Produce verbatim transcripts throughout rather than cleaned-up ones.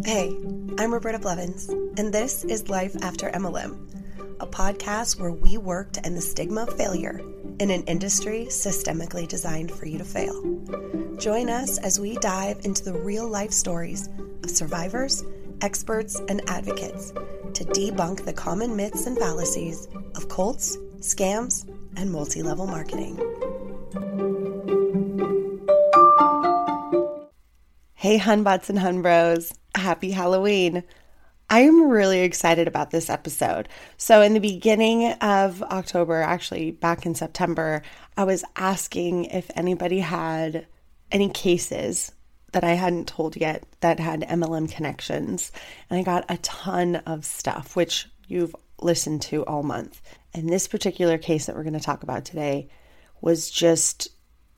Hey, I'm Roberta Blevins, and this is Life After M L M, a podcast where we work to end the stigma of failure in an industry systemically designed for you to fail. Join us as we dive into the real-life stories of survivors, experts, and advocates to debunk the common myths and fallacies of cults, scams, and multi-level marketing. Hey, Hunbots and Hunbros. Happy Halloween. I am really excited about this episode. So in the beginning of October, actually back in September, I was asking if anybody had any cases that I hadn't told yet that had M L M connections. And I got a ton of stuff, which you've listened to all month. And this particular case that we're going to talk about today was just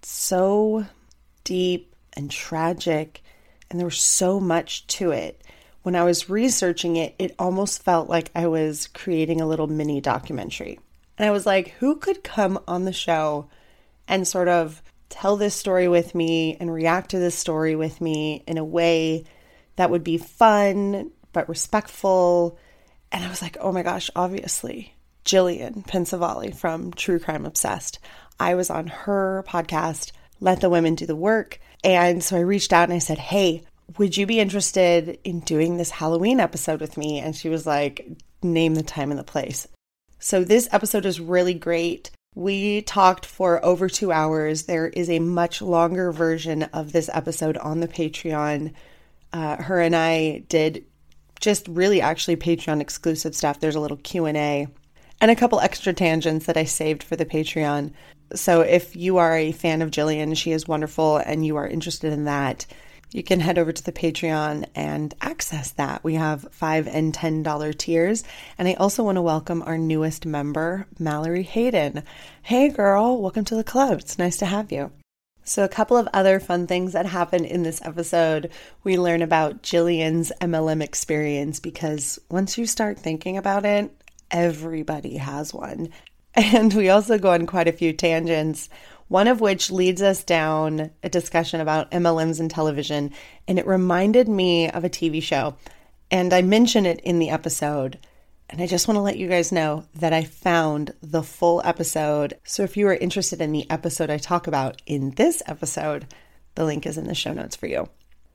so deep and tragic, and there was so much to it. When I was researching it, it almost felt like I was creating a little mini documentary. And I was like, who could come on the show and sort of tell this story with me and react to this story with me in a way that would be fun but respectful? And I was like, oh my gosh, obviously, Jillian Pensavalli from True Crime Obsessed. I was on her podcast, Let the Women Do the Work. And so I reached out and I said, hey, would you be interested in doing this Halloween episode with me? And she was like, name the time and the place. So this episode is really great. We talked for over two hours. There is a much longer version of this episode on the Patreon. Uh, her and I did just really actually Patreon exclusive stuff. There's a little Q and A and a couple extra tangents that I saved for the Patreon. So if you are a fan of Jillian, she is wonderful, and you are interested in that, you can head over to the Patreon and access that. We have five and ten dollar tiers. And I also want to welcome our newest member, Mallory Hayden. Hey girl, welcome to the club. It's nice to have you. So a couple of other fun things that happened in this episode. We learn about Jillian's M L M experience, because once you start thinking about it, everybody has one. And we also go on quite a few tangents, one of which leads us down a discussion about M L Ms in television. And it reminded me of a T V show. And I mention it in the episode. And I just want to let you guys know that I found the full episode. So if you are interested in the episode I talk about in this episode, the link is in the show notes for you.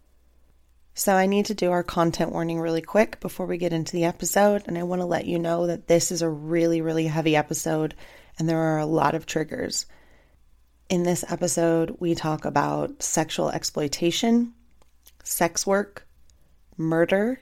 So I need to do our content warning really quick before we get into the episode. And I want to let you know that this is a really, really heavy episode, and there are a lot of triggers. In this episode, we talk about sexual exploitation, sex work, murder,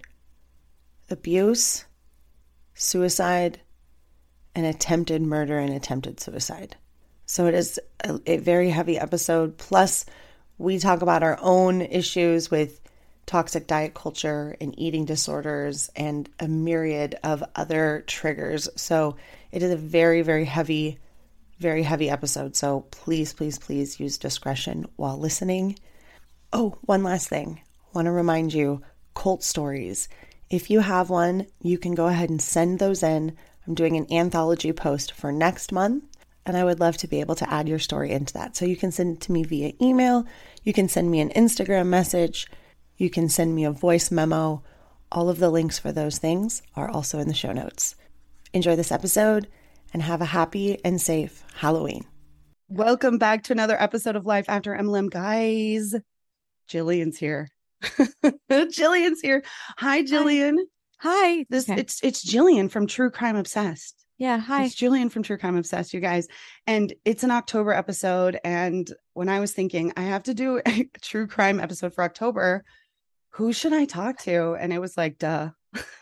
abuse, suicide, and attempted murder and attempted suicide. So it is a, a very heavy episode. Plus, we talk about our own issues with toxic diet culture and eating disorders and a myriad of other triggers. So it is a very, very heavy, very heavy episode. So please, please, please use discretion while listening. Oh, one last thing. I want to remind you, cult stories. If you have one, you can go ahead and send those in. I'm doing an anthology post for next month, and I would love to be able to add your story into that. So you can send it to me via email. You can send me an Instagram message. You can send me a voice memo. All of the links for those things are also in the show notes. Enjoy this episode and have a happy and safe Halloween. Welcome back to another episode of Life After M L M, guys. Jillian's here. Jillian's here. Hi, Jillian. Hi. Hi. This okay. it's it's Jillian from True Crime Obsessed. Yeah, hi. It's Jillian from True Crime Obsessed, you guys. And it's an October episode. And when I was thinking I have to do a true crime episode for October, who should I talk to? And it was like, duh.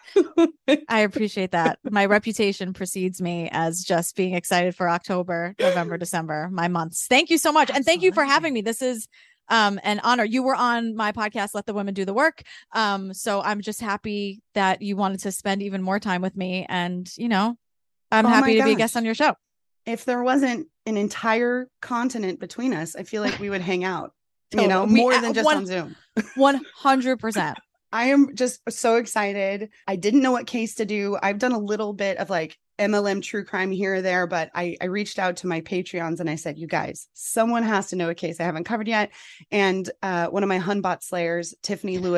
I appreciate that. My reputation precedes me as just being excited for October, November, December, my months. Thank you so much. Absolutely. And thank you for having me. This is um, an honor. You were on my podcast, Let the Women Do the Work. Um, so I'm just happy that you wanted to spend even more time with me. And, you know, I'm oh happy to gosh. be a guest on your show. If there wasn't an entire continent between us, I feel like we would hang out. You know, more than just on Zoom. one hundred percent. I am just so excited. I didn't know what case to do. I've done a little bit of like M L M true crime here or there, but I, I reached out to my Patreons and I said, you guys, someone has to know a case I haven't covered yet. And uh, one of my Hunbot slayers, Tiffany Lewis,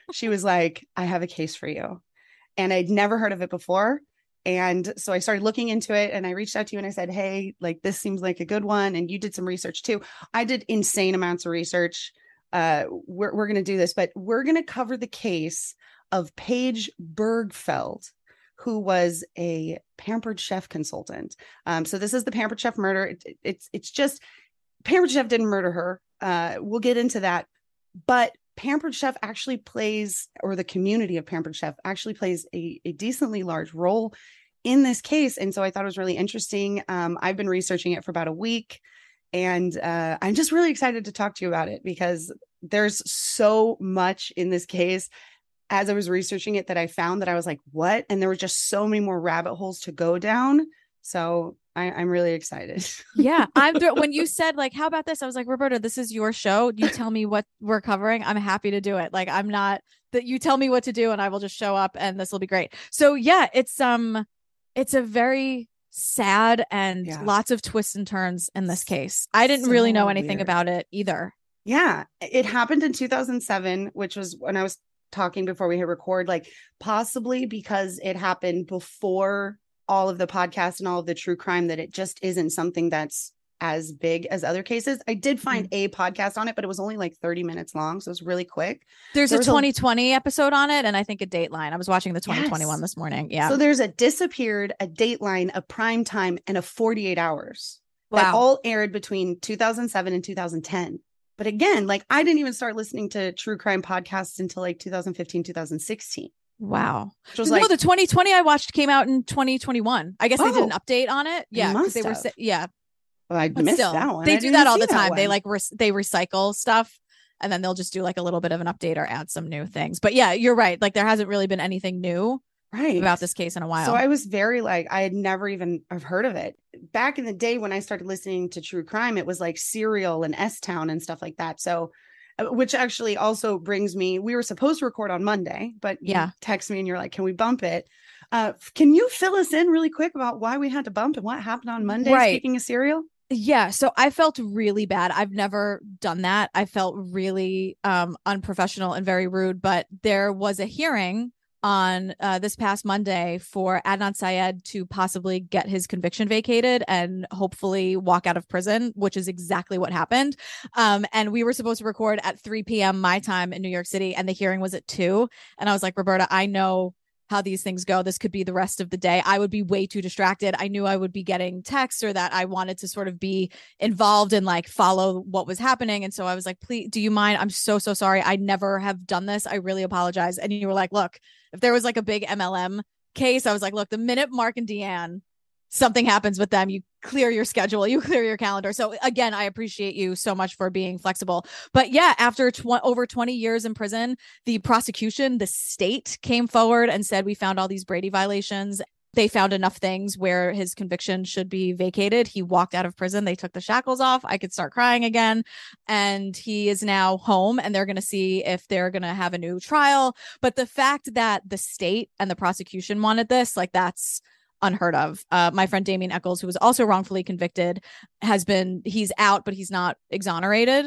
she was like, I have a case for you. And I'd never heard of it before. And so I started looking into it and I reached out to you and I said, hey, like this seems like a good one. And you did some research too. I did insane amounts of research. Uh, we're we're going to do this, but we're going to cover the case of Paige Bergfeld, who was a Pampered Chef consultant. Um, so this is the Pampered Chef murder. It, it, it's it's just Pampered Chef didn't murder her. Uh, we'll get into that. But Pampered Chef actually plays, or the community of Pampered Chef actually plays a, a decently large role in this case. And so I thought it was really interesting. Um, I've been researching it for about a week, and uh, I'm just really excited to talk to you about it because there's so much in this case. As I was researching it that I found that I was like, what? And there were just so many more rabbit holes to go down. So I, I'm really excited. Yeah. I'm th- when you said like, how about this? I was like, Roberta, this is your show. You tell me what we're covering. I'm happy to do it. Like, I'm not that you tell me what to do and I will just show up and this will be great. So yeah, it's, um, it's a very sad and yeah. lots of twists and turns in this case. I didn't so really know anything weird. about it either. Yeah. It happened in two thousand seven, which was when I was talking before we hit record, like possibly because it happened before all of the podcasts and all of the true crime, that it just isn't something that's as big as other cases. I did find mm-hmm. a podcast on it, but it was only like thirty minutes long. So it was really quick. There's there a twenty twenty a... episode on it. And I think a Dateline. I was watching the twenty twenty-one yes. this morning. Yeah. So there's a Disappeared, a Dateline, a Prime Time, and a forty-eight hours wow. that all aired between two thousand seven and two thousand ten. But again, like I didn't even start listening to true crime podcasts until like two thousand fifteen, two thousand sixteen. Wow. Which was no, like, the twenty twenty I watched came out in twenty twenty-one. I guess oh, they did an update on it. Yeah. Because they were, yeah. Well, I but missed still, that one. They I do that all the that time. one. They like, re- they recycle stuff and then they'll just do like a little bit of an update or add some new things. But yeah, you're right. Like there hasn't really been anything new right. about this case in a while. So I was very like, I had never even have heard of it. Back in the day when I started listening to true crime, it was like Serial and S-Town and stuff like that. So which actually also brings me, we were supposed to record on Monday, but yeah, you text me and you're like, can we bump it? Uh, can you fill us in really quick about why we had to bump and what happened on Monday? Right. Speaking of Serial. Yeah. So I felt really bad. I've never done that. I felt really um, unprofessional and very rude, but there was a hearing on uh, this past Monday for Adnan Syed to possibly get his conviction vacated and hopefully walk out of prison, which is exactly what happened. Um, and we were supposed to record at three p.m. my time in New York City, and the hearing was at two. And I was like, Roberta, I know how these things go. This could be the rest of the day. I would be way too distracted. I knew I would be getting texts or that I wanted to sort of be involved and like follow what was happening. And so I was like, please, do you mind? I'm so, so sorry. I never have done this. I really apologize. And you were like, look, if there was like a big M L M case, I was like, look, the minute Mark and Deanne, something happens with them, you clear your schedule, you clear your calendar. So again, I appreciate you so much for being flexible. But yeah, after tw- over twenty years in prison, the prosecution, the state came forward and said, we found all these Brady violations. They found enough things where his conviction should be vacated. He walked out of prison. They took the shackles off. I could start crying again. And he is now home and they're going to see if they're going to have a new trial. But the fact that the state and the prosecution wanted this, like that's unheard of. Uh, my friend Damien Eccles, who was also wrongfully convicted, has been, he's out, but he's not exonerated.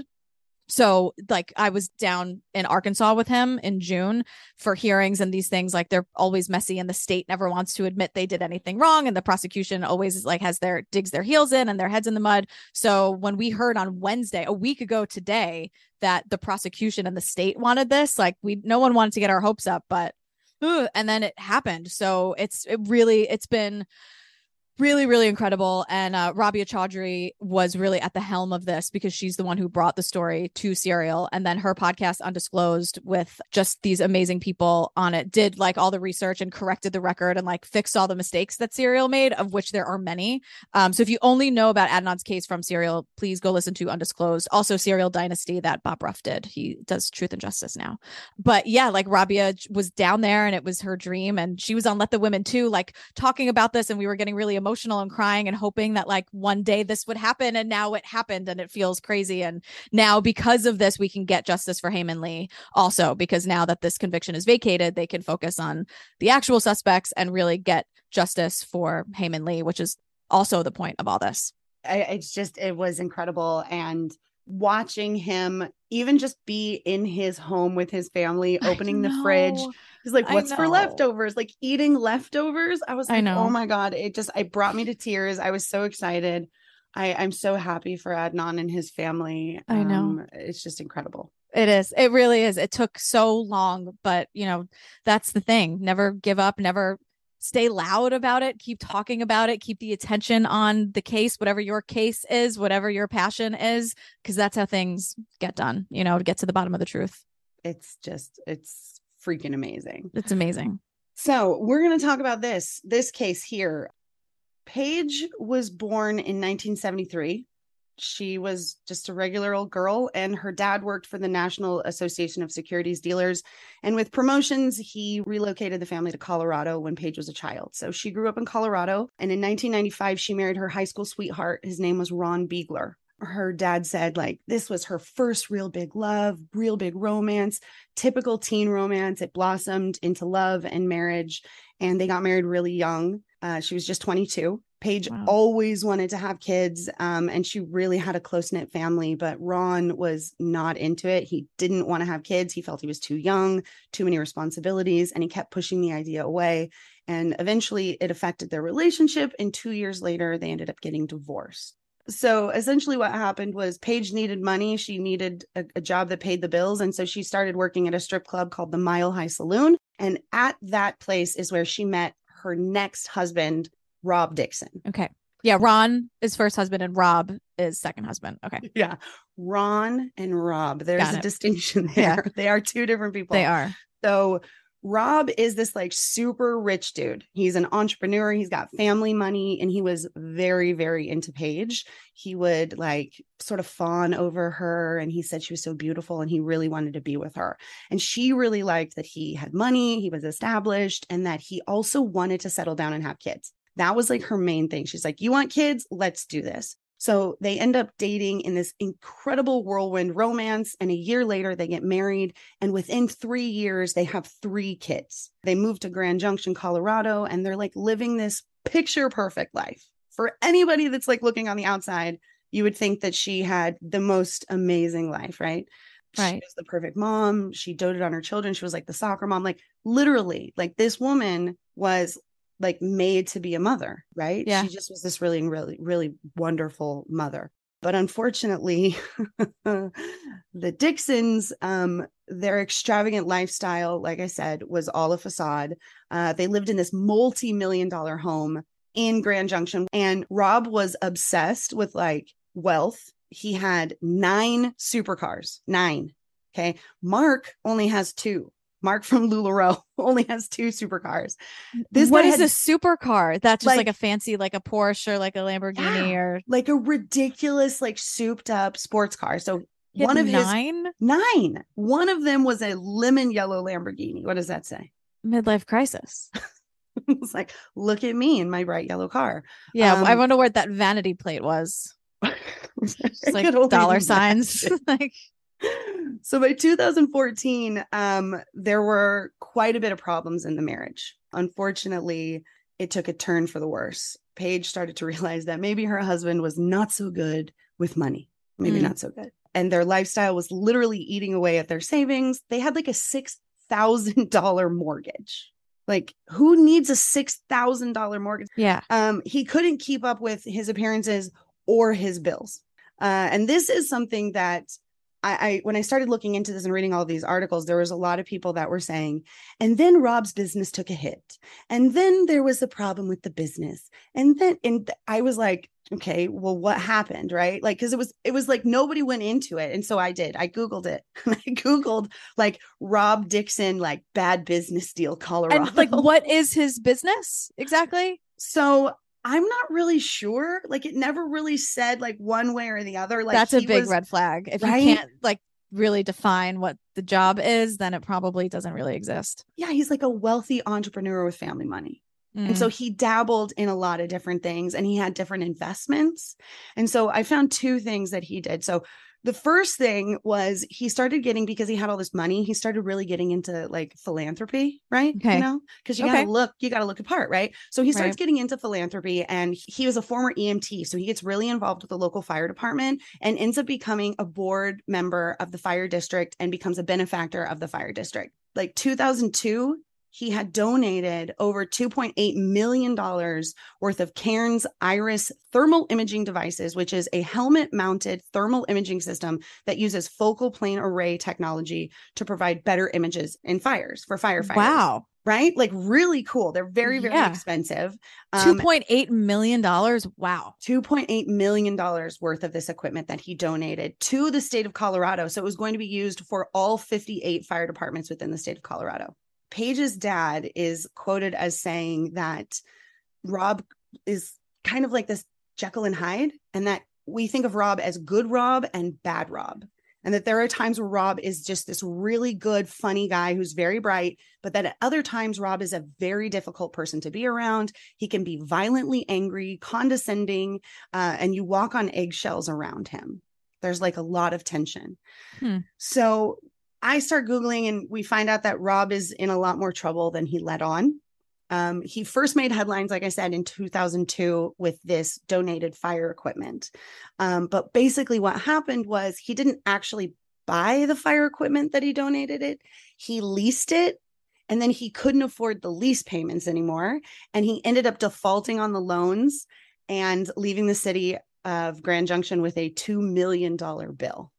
So like I was down in Arkansas with him in June for hearings, and these things, like they're always messy and the state never wants to admit they did anything wrong. And the prosecution always like has their digs their heels in and their heads in the mud. So when we heard on Wednesday, a week ago today, that the prosecution and the state wanted this, like we, no one wanted to get our hopes up, but uh, and then it happened. So it's it really, it's been really, really incredible. And uh, Rabia Chaudhry was really at the helm of this because she's the one who brought the story to Serial. And then her podcast Undisclosed with just these amazing people on it did like all the research and corrected the record and like fixed all the mistakes that Serial made, of which there are many. Um, so if you only know about Adnan's case from Serial, please go listen to Undisclosed. Also Serial Dynasty that Bob Ruff did. He does Truth and Justice now. But yeah, like Rabia was down there and it was her dream. And she was on Let the Women too, like talking about this. And we were getting really emotional emotional and crying and hoping that like one day this would happen. And now it happened and it feels crazy. And now because of this, we can get justice for Hae Min Lee also, because now that this conviction is vacated, they can focus on the actual suspects and really get justice for Hae Min Lee, which is also the point of all this. I, it's just, it was incredible. And watching him even just be in his home with his family, opening the fridge. He's like, what's for leftovers? Like eating leftovers. I was like, I oh my God. It just, it brought me to tears. I was so excited. I, I'm so happy for Adnan and his family. I know. Um, it's just incredible. It is. It really is. It took so long, but you know, that's the thing. Never give up, never stay loud about it. Keep talking about it. Keep the attention on the case, whatever your case is, whatever your passion is, because that's how things get done, you know, to get to the bottom of the truth. It's just, it's freaking amazing. It's amazing. So we're going to talk about this, this case here. Paige was born in nineteen seventy-three. She was just a regular old girl, and her dad worked for the National Association of Securities Dealers. And with promotions, he relocated the family to Colorado when Paige was a child. So she grew up in Colorado. And in nineteen ninety-five, she married her high school sweetheart. His name was Ron Beigler. Her dad said, like, this was her first real big love, real big romance, typical teen romance. It blossomed into love and marriage. And they got married really young. Uh, she was just twenty-two. Paige wow. always wanted to have kids, um, and she really had a close-knit family, but Ron was not into it. He didn't want to have kids. He felt he was too young, too many responsibilities, and he kept pushing the idea away. And eventually it affected their relationship, and two years later, they ended up getting divorced. So essentially what happened was Paige needed money. She needed a, a job that paid the bills. And so she started working at a strip club called the Mile High Saloon. And at that place is where she met her next husband, Rob Dixon. Okay. Yeah. Ron is first husband and Rob is second husband. Okay. Yeah. Ron and Rob. There's a distinction there. Yeah. They are two different people. They are. So Rob is this like super rich dude. He's an entrepreneur. He's got family money, and he was very, very into Paige. He would like sort of fawn over her, and he said she was so beautiful, and he really wanted to be with her. And she really liked that he had money, he was established, and that he also wanted to settle down and have kids. That was like her main thing. She's like, you want kids? Let's do this. So they end up dating in this incredible whirlwind romance. And a year later, they get married. And within three years, they have three kids. They move to Grand Junction, Colorado, and they're like living this picture perfect life. For anybody that's like looking on the outside, you would think that she had the most amazing life, right? Right. She was the perfect mom. She doted on her children. She was like the soccer mom. Like literally, like this woman was like made to be a mother, right? Yeah. She just was this really, really, really wonderful mother. But unfortunately, the Dixons, um, their extravagant lifestyle, like I said, was all a facade. Uh, they lived in this multi-million dollar home in Grand Junction, and Rob was obsessed with like wealth. He had nine supercars, nine. Okay. Mark only has two. Mark from LuLaRoe only has two supercars. This what is had, a supercar? That's just like, like a fancy, like a Porsche or like a Lamborghini yeah, or like a ridiculous, like souped up sports car. So one of nine? his nine, one of them was a lemon yellow Lamborghini. What does that say? Midlife crisis. It's like, look at me in my bright yellow car. Yeah. Um, I wonder what that vanity plate was. It's like dollar signs. Like, so by two thousand fourteen, um, there were quite a bit of problems in the marriage. Unfortunately, it took a turn for the worse. Paige started to realize that maybe her husband was not so good with money, maybe mm. not so good. And their lifestyle was literally eating away at their savings. They had like a six thousand dollars mortgage. Like, who needs a six thousand dollars mortgage? Yeah. Um, he couldn't keep up with his appearances or his bills. Uh, and this is something that I, I, when I started looking into this and reading all of these articles, there was a lot of people that were saying, and then Rob's business took a hit. And then there was a problem with the business. And then, and I was like, okay, well, what happened? Right. Like, cause it was, it was like, nobody went into it. And so I did, I Googled it. I Googled like Rob Dixon, like bad business deal, Colorado. And like, what is his business exactly? So I'm not really sure. Like, it never really said like one way or the other. Like, that's a big was, red flag. If right? you can't like really define what the job is, then it probably doesn't really exist. Yeah. He's like a wealthy entrepreneur with family money. Mm. And so he dabbled in a lot of different things, and he had different investments. And so I found two things that he did. So the first thing was he started getting, because he had all this money, he started really getting into like philanthropy, right? Okay. You know, because you Okay. gotta look, you gotta look apart, right? So he starts Right. getting into philanthropy, and he was a former E M T. So he gets really involved with the local fire department and ends up becoming a board member of the fire district and becomes a benefactor of the fire district. Like two thousand two, he had donated over two point eight million dollars worth of Cairns Iris thermal imaging devices, which is a helmet-mounted thermal imaging system that uses focal plane array technology to provide better images in fires for firefighters. Wow. Right? Like really cool. They're very, very Yeah. expensive. two Um, point eight million dollars. Wow. two point eight million dollars worth of this equipment that he donated to the state of Colorado. So it was going to be used for all fifty-eight fire departments within the state of Colorado. Paige's dad is quoted as saying that Rob is kind of like this Jekyll and Hyde, and that we think of Rob as good Rob and bad Rob. And that there are times where Rob is just this really good, funny guy who's very bright, but that at other times, Rob is a very difficult person to be around. He can be violently angry, condescending, uh, and you walk on eggshells around him. There's like a lot of tension. Hmm. So I start Googling, and we find out that Rob is in a lot more trouble than he let on. Um, he first made headlines, like I said, in two thousand two with this donated fire equipment. Um, but basically what happened was he didn't actually buy the fire equipment that he donated it. He leased it, and then he couldn't afford the lease payments anymore. And he ended up defaulting on the loans and leaving the city of Grand Junction with a two million dollars bill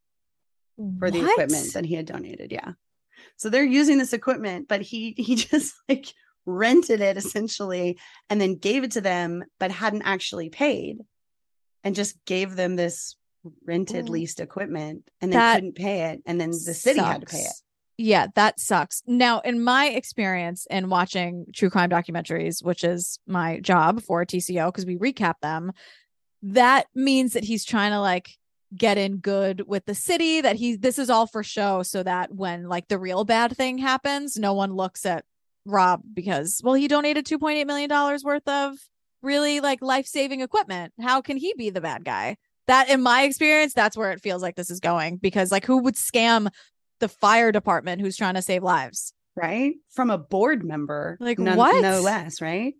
for the What? equipment that he had donated. Yeah. So they're using this equipment, but he he just like rented it essentially and then gave it to them, but hadn't actually paid, and just gave them this rented leased equipment, and then That couldn't pay it. And then the city had to pay it. sucks. Yeah, that sucks. Now, in my experience in watching true crime documentaries, which is my job for T C O, because we recap them, that means that he's trying to like get in good with the city, that he this is all for show, so that when like the real bad thing happens, no one looks at Rob because, well, he donated two point eight million dollars worth of really like life-saving equipment. How can he be the bad guy? That, in my experience, that's where it feels like this is going, because like who would scam the fire department who's trying to save lives? Right? From a board member, Like, none, what? no less, right?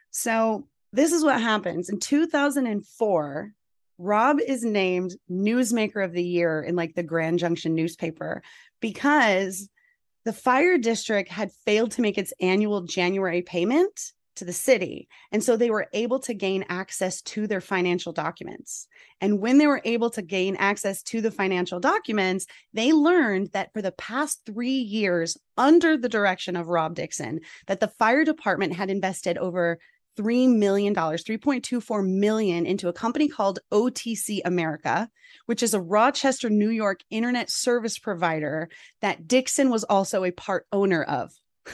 So this is what happens. In two thousand four, Rob is named Newsmaker of the Year in like the Grand Junction newspaper because the fire district had failed to make its annual January payment to the city. And so they were able to gain access to their financial documents. And when they were able to gain access to the financial documents, they learned that for the past three years, under the direction of Rob Dixon, that the fire department had invested over three million dollars, three point two four million dollars into a company called O T C America, which is a Rochester, New York internet service provider that Dixon was also a part owner of.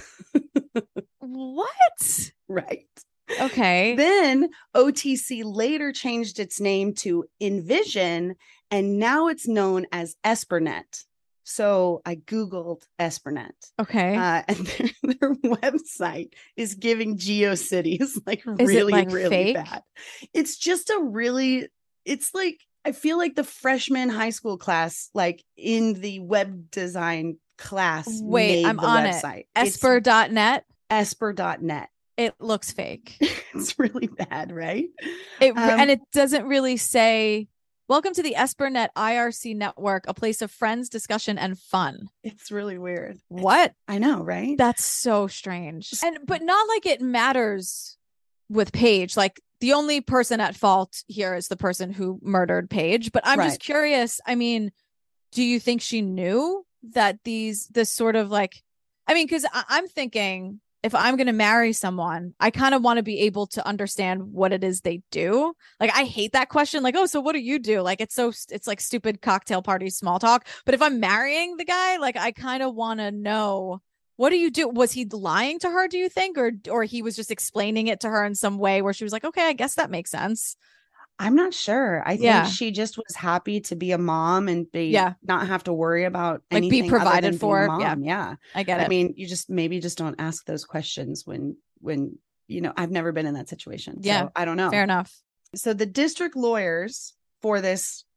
What? Right. Okay. Then O T C later changed its name to Envision, and now it's known as Espernet. So I Googled Espernet. Okay. Uh, and their, their website is giving GeoCities like Is it, really, like, really fake? bad. It's just a really, it's like, I feel like the freshman high school class, like in the web design class, Wait, made I'm the on website. it. Esper dot net. Esper dot net. It looks fake. It's really bad, right? It Um, and it doesn't really say, welcome to the Espernet I R C network, a place of friends, discussion, and fun. It's really weird. What? I know, right? That's so strange. And but not like it matters with Paige. Like the only person at fault here is the person who murdered Paige. But I'm Right. just curious. I mean, do you think she knew that these this sort of like, I mean, because I'm thinking, if I'm going to marry someone, I kind of want to be able to understand what it is they do. Like, I hate that question. Like, oh, so what do you do? Like, it's so, it's like stupid cocktail party small talk. But if I'm marrying the guy, like, I kind of want to know, what do you do? Was he lying to her, do you think? Or, or he was just explaining it to her in some way where she was like, okay, I guess that makes sense. I'm not sure. I Yeah. think she just was happy to be a mom and be Yeah. not have to worry about Like, be anything other provided than being for. a mom. Yeah. Yeah. I get I it. mean, you just maybe just don't ask those questions when when you know, I've never been in that situation. Yeah. So I don't know. Fair enough. So the district lawyers for this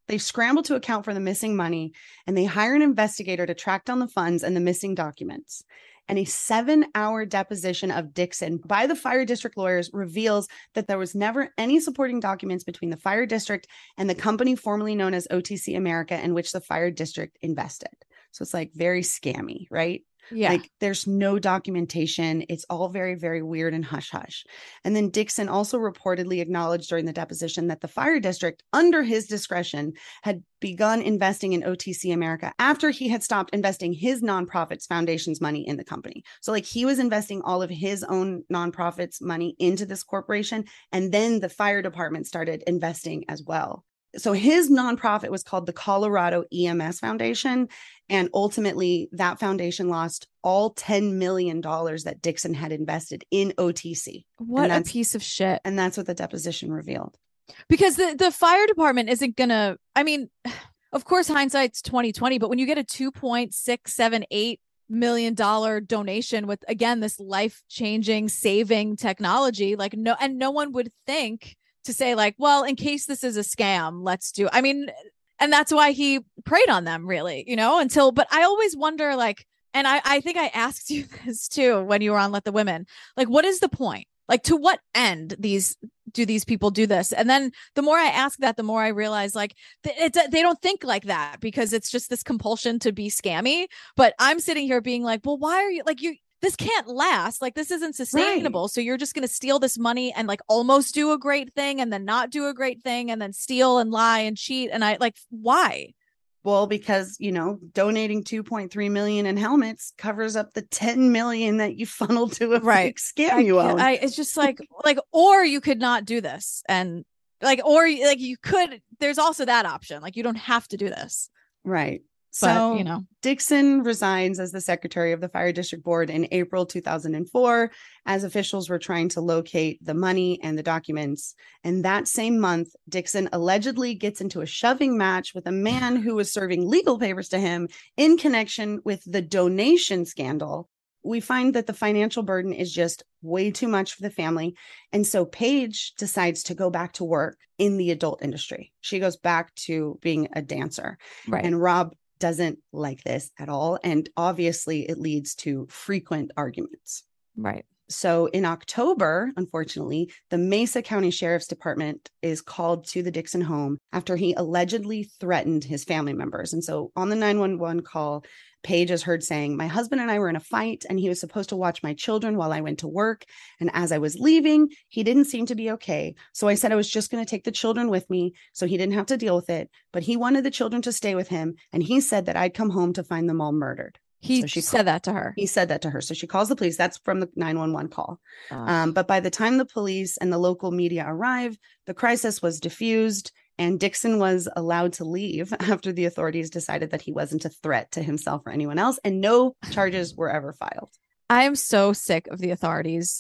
They scramble to account for the missing money, and they hire an investigator to track down the funds and the missing documents. And a seven-hour deposition of Dixon by the fire district lawyers reveals that there was never any supporting documents between the fire district and the company formerly known as O T C America, in which the fire district invested. So it's like very scammy, right? Yeah. Like there's no documentation. It's all very, very weird and hush hush. And then Dixon also reportedly acknowledged during the deposition that the fire district, under his discretion, had begun investing in O T C America after he had stopped investing his nonprofits foundation's money in the company. So like he was investing all of his own nonprofits money into this corporation. And then the fire department started investing as well. So his nonprofit was called the Colorado E M S Foundation. And ultimately, that foundation lost all ten million dollars that Dixon had invested in O T C. What a piece of shit. And that's what the deposition revealed. Because the, the fire department isn't going to, I mean, of course, hindsight's twenty twenty, but when you get a two point six seven eight million dollar donation with, again, this life-changing, saving technology, like no, and no one would think to say like, well, in case this is a scam, let's do, I mean, and that's why he preyed on them really, you know, until, but I always wonder like, and I, I think I asked you this too, when you were on Let the Women, like, what is the point? Like, to what end these do these people do this? And then the more I ask that, the more I realize like th- it's, they don't think like that because it's just this compulsion to be scammy. But I'm sitting here being like, well, why are you like you? This can't last. Like, this isn't sustainable. Right. So you're just going to steal this money and like almost do a great thing and then not do a great thing and then steal and lie and cheat. And I like, why? Well, because, you know, donating two point three million in helmets covers up the ten million that you funneled to a right. fake scam I, you own. I, it's just like, like, or you could not do this. And like, or like you could, there's also that option. Like, you don't have to do this. Right. But, so, you know, Dixon resigns as the secretary of the Fire District Board in April two thousand four, as officials were trying to locate the money and the documents. And that same month, Dixon allegedly gets into a shoving match with a man who was serving legal papers to him in connection with the donation scandal. We find that the financial burden is just way too much for the family. And so Paige decides to go back to work in the adult industry. She goes back to being a dancer. Right. And Rob doesn't like this at all. And obviously it leads to frequent arguments. Right. So in October, unfortunately, the Mesa County Sheriff's Department is called to the Dixon home after he allegedly threatened his family members. And so on the nine one one call, Paige is heard saying, "My husband and I were in a fight and he was supposed to watch my children while I went to work. And as I was leaving, he didn't seem to be okay. So I said I was just going to take the children with me so he didn't have to deal with it. But he wanted the children to stay with him. And he said that I'd come home to find them all murdered." He so she said called, that to her. He said that to her. So she calls the police. That's from the nine one one call. Uh, Um, but by the time the police and the local media arrive, the crisis was diffused and Dixon was allowed to leave after the authorities decided that he wasn't a threat to himself or anyone else. And no charges were ever filed. I am so sick of the authorities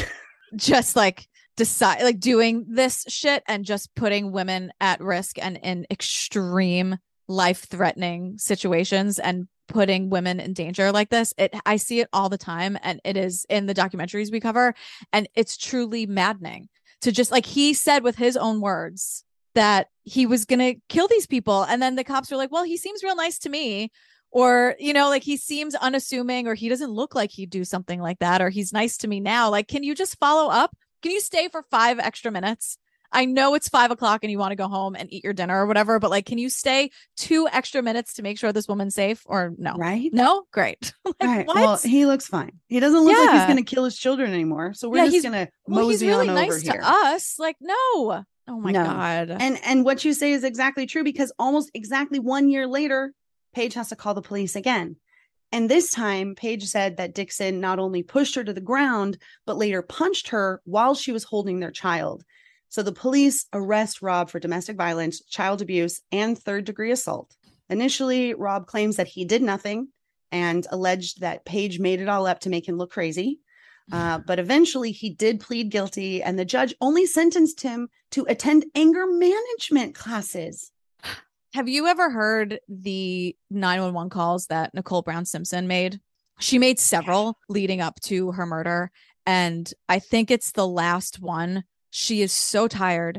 just like decide like doing this shit and just putting women at risk and in extreme life-threatening situations and putting women in danger like this. It I see it all the time, and it is in the documentaries we cover, and it's truly maddening to just like he said with his own words that he was gonna kill these people, and then the cops were like, well, he seems real nice to me, or you know, like he seems unassuming, or he doesn't look like he'd do something like that, or he's nice to me now. Like, can you just follow up? Can you stay for five extra minutes? I know it's five o'clock and you want to go home and eat your dinner or whatever, but like, can you stay two extra minutes to make sure this woman's safe or no? Right. No. Great. Like, right. what? Well, he looks fine. He doesn't look Yeah. like he's going to kill his children anymore. So we're Yeah, just he's- going to well, he's mosey really on nice over to here. us. Like, no. Oh my No. God. And and what you say is exactly true, because almost exactly one year later, Paige has to call the police again. And this time, Paige said that Dixon not only pushed her to the ground, but later punched her while she was holding their child. So the police arrest Rob for domestic violence, child abuse, and third degree assault. Initially, Rob claims that he did nothing and alleged that Paige made it all up to make him look crazy. Uh, but eventually he did plead guilty, and the judge only sentenced him to attend anger management classes. Have you ever heard the nine one one calls that Nicole Brown Simpson made? She made several leading up to her murder. And I think it's the last one. She is so tired.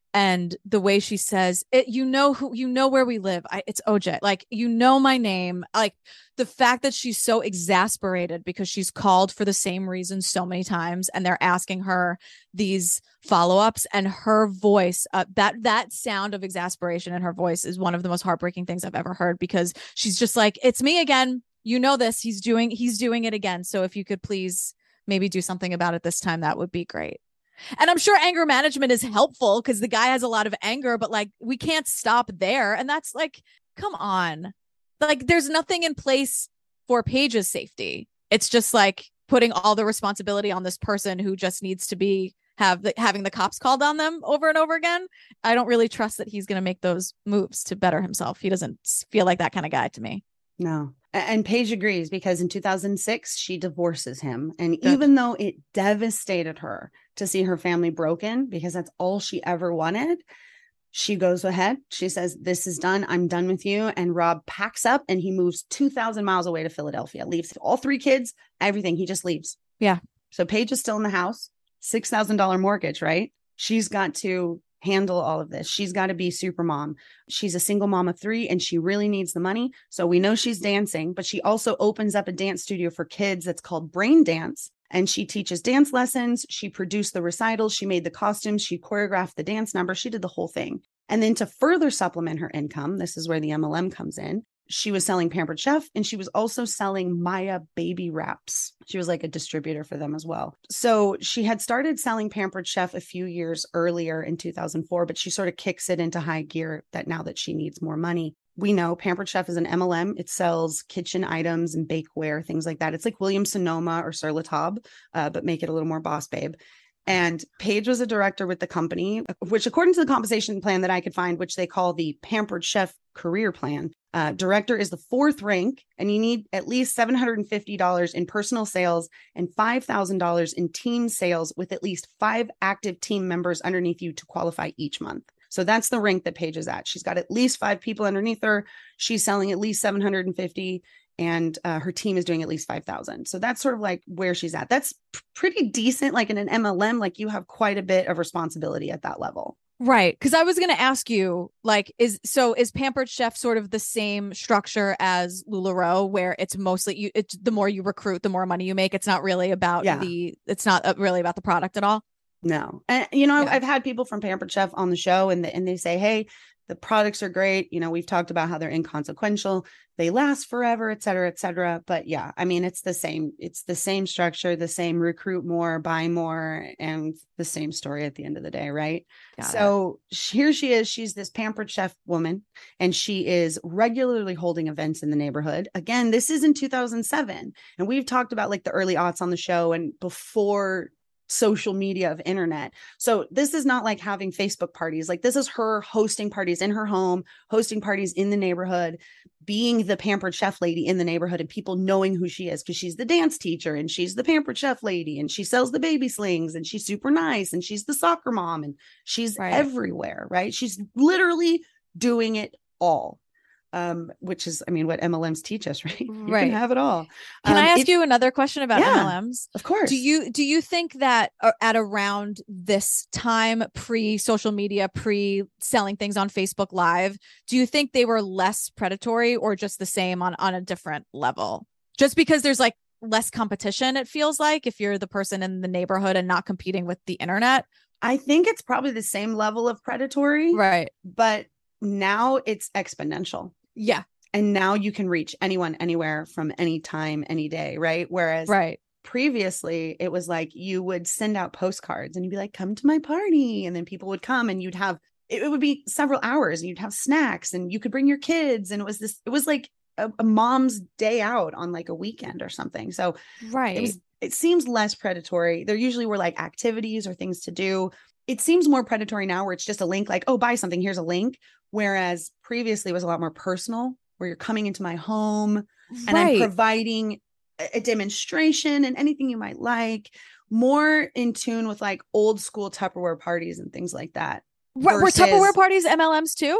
And the way she says it, you know who, you know where we live. I, it's O J. Like, you know my name. Like, the fact that she's so exasperated because she's called for the same reason so many times, and they're asking her these follow-ups, and her voice, uh, that that sound of exasperation in her voice is one of the most heartbreaking things I've ever heard, because she's just like, it's me again. You know this. He's doing he's doing it again. So if you could please maybe do something about it this time, that would be great. And I'm sure anger management is helpful because the guy has a lot of anger, but like, we can't stop there. And that's like, come on. Like, there's nothing in place for Paige's safety. It's just like putting all the responsibility on this person who just needs to be have the, having the cops called on them over and over again. I don't really trust that he's going to make those moves to better himself. He doesn't feel like that kind of guy to me. No. And Paige agrees, because in two thousand six, she divorces him. And Good. Even though it devastated her to see her family broken, because that's all she ever wanted, she goes ahead. She says, this is done. I'm done with you. And Rob packs up and he moves two thousand miles away to Philadelphia, leaves all three kids, everything. He just leaves. Yeah. So Paige is still in the house, six thousand dollars mortgage, right? She's got to handle all of this. She's got to be super mom. She's a single mom of three and she really needs the money. So we know she's dancing, but she also opens up a dance studio for kids that's called Brain Dance. And she teaches dance lessons. She produced the recitals. She made the costumes. She choreographed the dance number. She did the whole thing. And then to further supplement her income, this is where the M L M comes in. She was selling Pampered Chef, and she was also selling Maya baby wraps. She was like a distributor for them as well. So she had started selling Pampered Chef a few years earlier in two thousand four, but she sort of kicks it into high gear that now that she needs more money. We know Pampered Chef is an M L M. It sells kitchen items and bakeware, things like that. It's like Williams Sonoma or Sur La Table, uh, but make it a little more boss babe. And Paige was a director with the company, which according to the compensation plan that I could find, which they call the Pampered Chef Career Plan, uh, director is the fourth rank, and you need at least seven hundred fifty dollars in personal sales and five thousand dollars in team sales with at least five active team members underneath you to qualify each month. So that's the rank that Paige is at. She's got at least five people underneath her. She's selling at least seven hundred fifty, and uh, her team is doing at least five thousand. So that's sort of like where she's at. That's p- pretty decent. Like in an M L M, like you have quite a bit of responsibility at that level. Right. Because I was going to ask you, like, is so is Pampered Chef sort of the same structure as LuLaRoe, where it's mostly you, it's the more you recruit, the more money you make. It's not really about Yeah. the, it's not uh, really about the product at all. No. And, you know, Yeah. I've had people from Pampered Chef on the show, and, the, and they say, hey, the products are great. You know, we've talked about how they're inconsequential. They last forever, et cetera, et cetera. But yeah, I mean, it's the same. It's the same structure, the same recruit more, buy more, and the same story at the end of the day, right? Got So here she is. She's this Pampered Chef woman, and she is regularly holding events in the neighborhood. Again, this is in two thousand seven. And we've talked about like the early aughts on the show and before social media of internet. So this is not like having Facebook parties. Like this is her hosting parties in her home, hosting parties in the neighborhood, being the Pampered Chef lady in the neighborhood, and people knowing who she is because she's the dance teacher and she's the Pampered Chef lady and she sells the baby slings and she's super nice and she's the soccer mom and she's Right. everywhere, right? She's literally doing it all. Um, which is, I mean, what M L Ms teach us, right? You Right. can have it all. Can Um, I ask if- you another question about Yeah. M L Ms? Of course. Do you do you think that uh, at around this time, pre social media, pre selling things on Facebook Live, do you think they were less predatory or just the same on on a different level? Just because there's like less competition, it feels like, if you're the person in the neighborhood and not competing with the internet. I think it's probably the same level of predatory, Right. but now it's exponential. Yeah. And now you can reach anyone, anywhere, from any time, any day, right? Whereas Right. previously it was like you would send out postcards and you'd be like, come to my party. And then people would come and you'd have, it, it would be several hours and you'd have snacks and you could bring your kids. And it was this, it was like a, a mom's day out on like a weekend or something. So Right. it was, it seems less predatory. There usually were like activities or things to do. It seems more predatory now where it's just a link like, oh, buy something, here's a link. Whereas previously it was a lot more personal, where you're coming into my home and Right. I'm providing a, a demonstration and anything you might like, more in tune with like old school Tupperware parties and things like that. Were, were versus- Tupperware parties M L Ms too?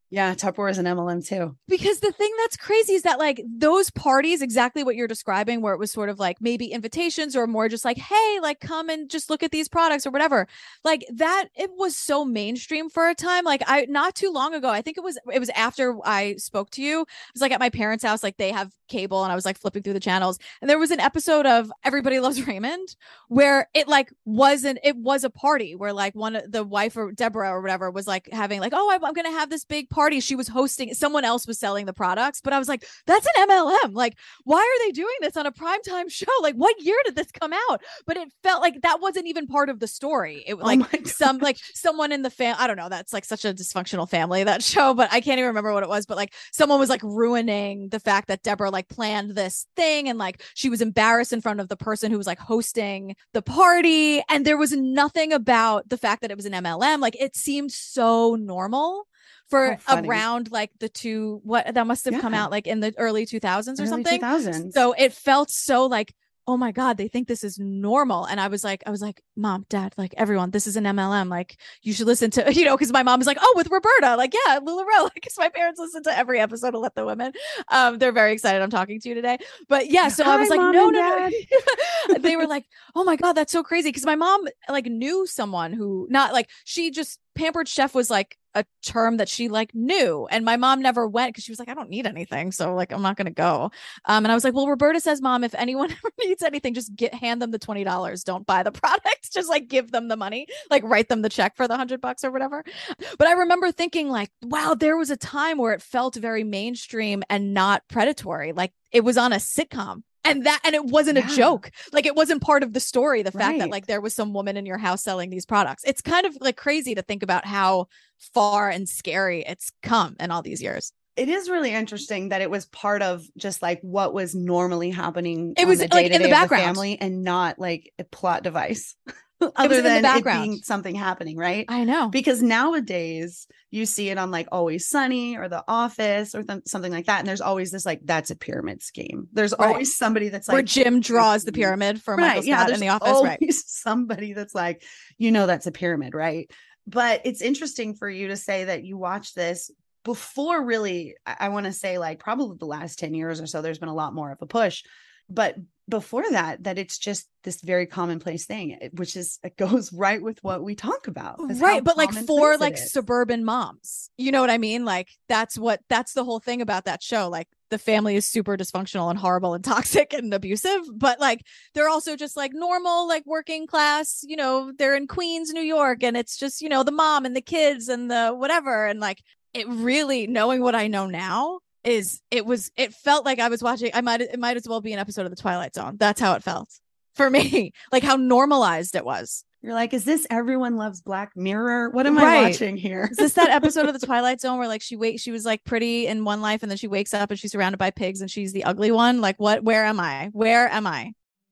Yeah, Tupperware is an M L M too. Because the thing that's crazy is that like those parties, exactly what you're describing, where it was sort of like maybe invitations or more just like, hey, like come and just look at these products or whatever. Like that, it was so mainstream for a time. Like I, not too long ago, I think it was, it was after I spoke to you. It was like at my parents' house, like they have cable and I was like flipping through the channels. And there was an episode of Everybody Loves Raymond where it like wasn't, it was a party where like one, the wife or Deborah or whatever was like having like, oh, I'm, I'm going to have this big party. She was hosting, someone else was selling the products, but I was like, that's an M L M. Like, why are they doing this on a primetime show? Like, what year did this come out? But it felt like that wasn't even part of the story. It was like oh some, like someone in the fam, I don't know. That's like such a dysfunctional family, that show, but I can't even remember what it was. But like someone was like ruining the fact that Deborah like planned this thing. And like, she was embarrassed in front of the person who was like hosting the party. And there was nothing about the fact that it was an M L M. Like it seemed so normal for Oh, around like the two, what that must have Yeah. come out like in the early two thousands or Early something. two thousands. So it felt so like, oh my God, they think this is normal. And I was like, I was like, Mom, Dad, like everyone, this is an M L M. Like you should listen to, you know, because my mom was like, oh, with Roberta, like, yeah, LuLaRoe, because my parents listen to every episode of Let the Women. Um, they're very excited I'm talking to you today. But yeah, so Hi, I was like, Mom no, and no, no. They were like, oh my God, that's so crazy. Because my mom like knew someone who not like, she just, Pampered Chef was like a term that she like knew, and my mom never went because she was like, I don't need anything, so like I'm not gonna go. Um, and I was like, well, Roberta says, Mom, if anyone ever needs anything, just get hand them the twenty dollars. Don't buy the product, just like give them the money, like write them the check for the hundred bucks or whatever. But I remember thinking like, wow, there was a time where it felt very mainstream and not predatory, like it was on a sitcom. And that, and it wasn't Yeah. a joke. Like it wasn't part of the story. The fact Right. that like there was some woman in your house selling these products. It's kind of like crazy to think about how far and scary it's come in all these years. It is really interesting that it was part of just like what was normally happening. It on was, the like, in the day-to-day of background. family, and not like a plot device. was Other in the than it background. being something happening, right? I know. Because nowadays you see it on like Always Sunny or The Office or th- something like that. And there's always this like, that's a pyramid scheme. There's Right. always somebody that's like, Where Jim draws the pyramid for Michael yeah, Scott there's in The Office. always Right. somebody that's like, you know, that's a pyramid, right? But it's interesting for you to say that you watch this before really, I, I want to say like probably the last ten years or so, there's been a lot more of a push. But before that, that it's just this very commonplace thing, which is, it goes right with what we talk about. is how Right. But like for commonplace it like is. suburban moms, you know what I mean? Like that's what, that's the whole thing about that show. Like the family is super dysfunctional and horrible and toxic and abusive, but like they're also just like normal, like working class, you know, they're in Queens, New York. And it's just, you know, the mom and the kids and the whatever. And like it really, knowing what I know now, is it was it felt like I was watching, I might it might as well be an episode of The Twilight Zone. That's how it felt for me. Like how normalized it was. You're like, is this Everyone Loves Black Mirror? What am Right. I watching here? Is this that episode of The Twilight Zone where like she wait she was like pretty in one life and then she wakes up and she's surrounded by pigs and she's the ugly one? Like what? Where am I? Where am I?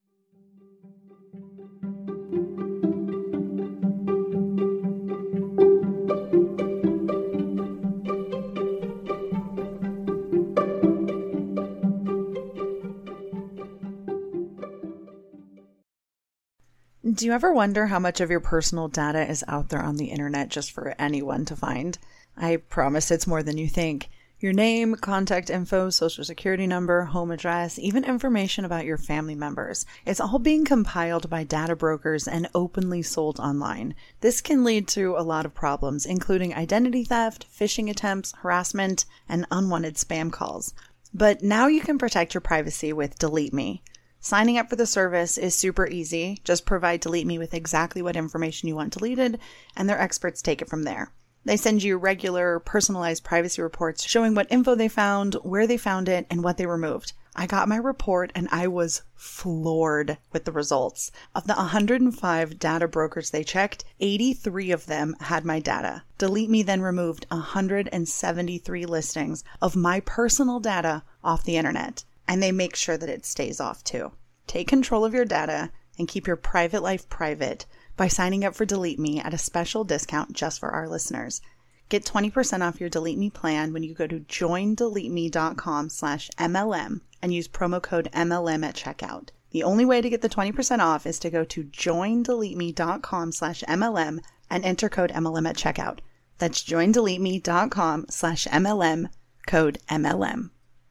Do you ever wonder how much of your personal data is out there on the internet just for anyone to find? I promise it's more than you think. Your name, contact info, social security number, home address, even information about your family members. It's all being compiled by data brokers and openly sold online. This can lead to a lot of problems, including identity theft, phishing attempts, harassment, and unwanted spam calls. But now you can protect your privacy with Delete Me. Signing up for the service is super easy. Just provide Delete Me with exactly what information you want deleted, and their experts take it from there. They send you regular, personalized privacy reports showing what info they found, where they found it, and what they removed. I got my report and I was floored with the results. Of the one hundred five data brokers they checked, eighty-three of them had my data. Delete Me then removed one hundred seventy-three listings of my personal data off the internet. And they make sure that it stays off too. Take control of your data and keep your private life private by signing up for Delete Me at a special discount just for our listeners. Get twenty percent off your Delete Me plan when you go to joindeleteme.com slash MLM and use promo code M L M at checkout. The only way to get the twenty percent off is to go to joindeleteme.com slash MLM and enter code M L M at checkout. That's joindeleteme.com slash MLM, code M L M.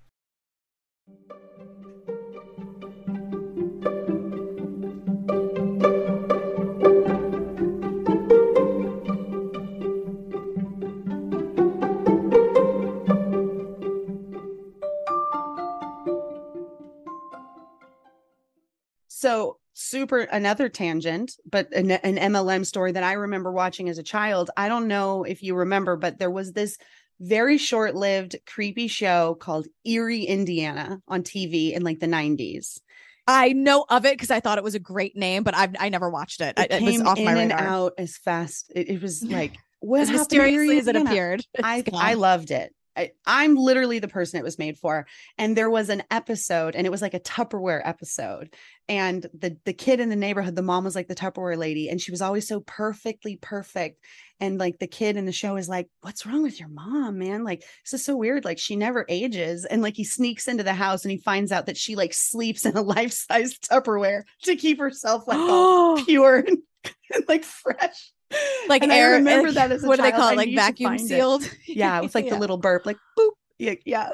So super another tangent, but an, an M L M story that I remember watching as a child. I don't know if you remember, but there was this very short-lived creepy show called Erie, Indiana on T V in like the nineties. I know of it because I thought it was a great name, but I've I never watched it. It I, it came was off in my and radar. out as fast. It, it was like what As happened to Erie, mysteriously as it Indiana? appeared. I It's gone. I loved it. I, I'm literally the person it was made for. And there was an episode, and it was like a Tupperware episode. And the the kid in the neighborhood, the mom was like the Tupperware lady, and she was always so perfectly perfect. And like the kid in the show is like, "What's wrong with your mom, man? Like, this is so weird. Like, she never ages." And like he sneaks into the house and he finds out that she like sleeps in a life-size Tupperware to keep herself like all pure and, and like fresh. Like And air. I remember like, that as a what do they child. call I it? Like need to vacuum find it. sealed. Yeah, with like Yeah. the little burp, like boop. Yeah, yeah.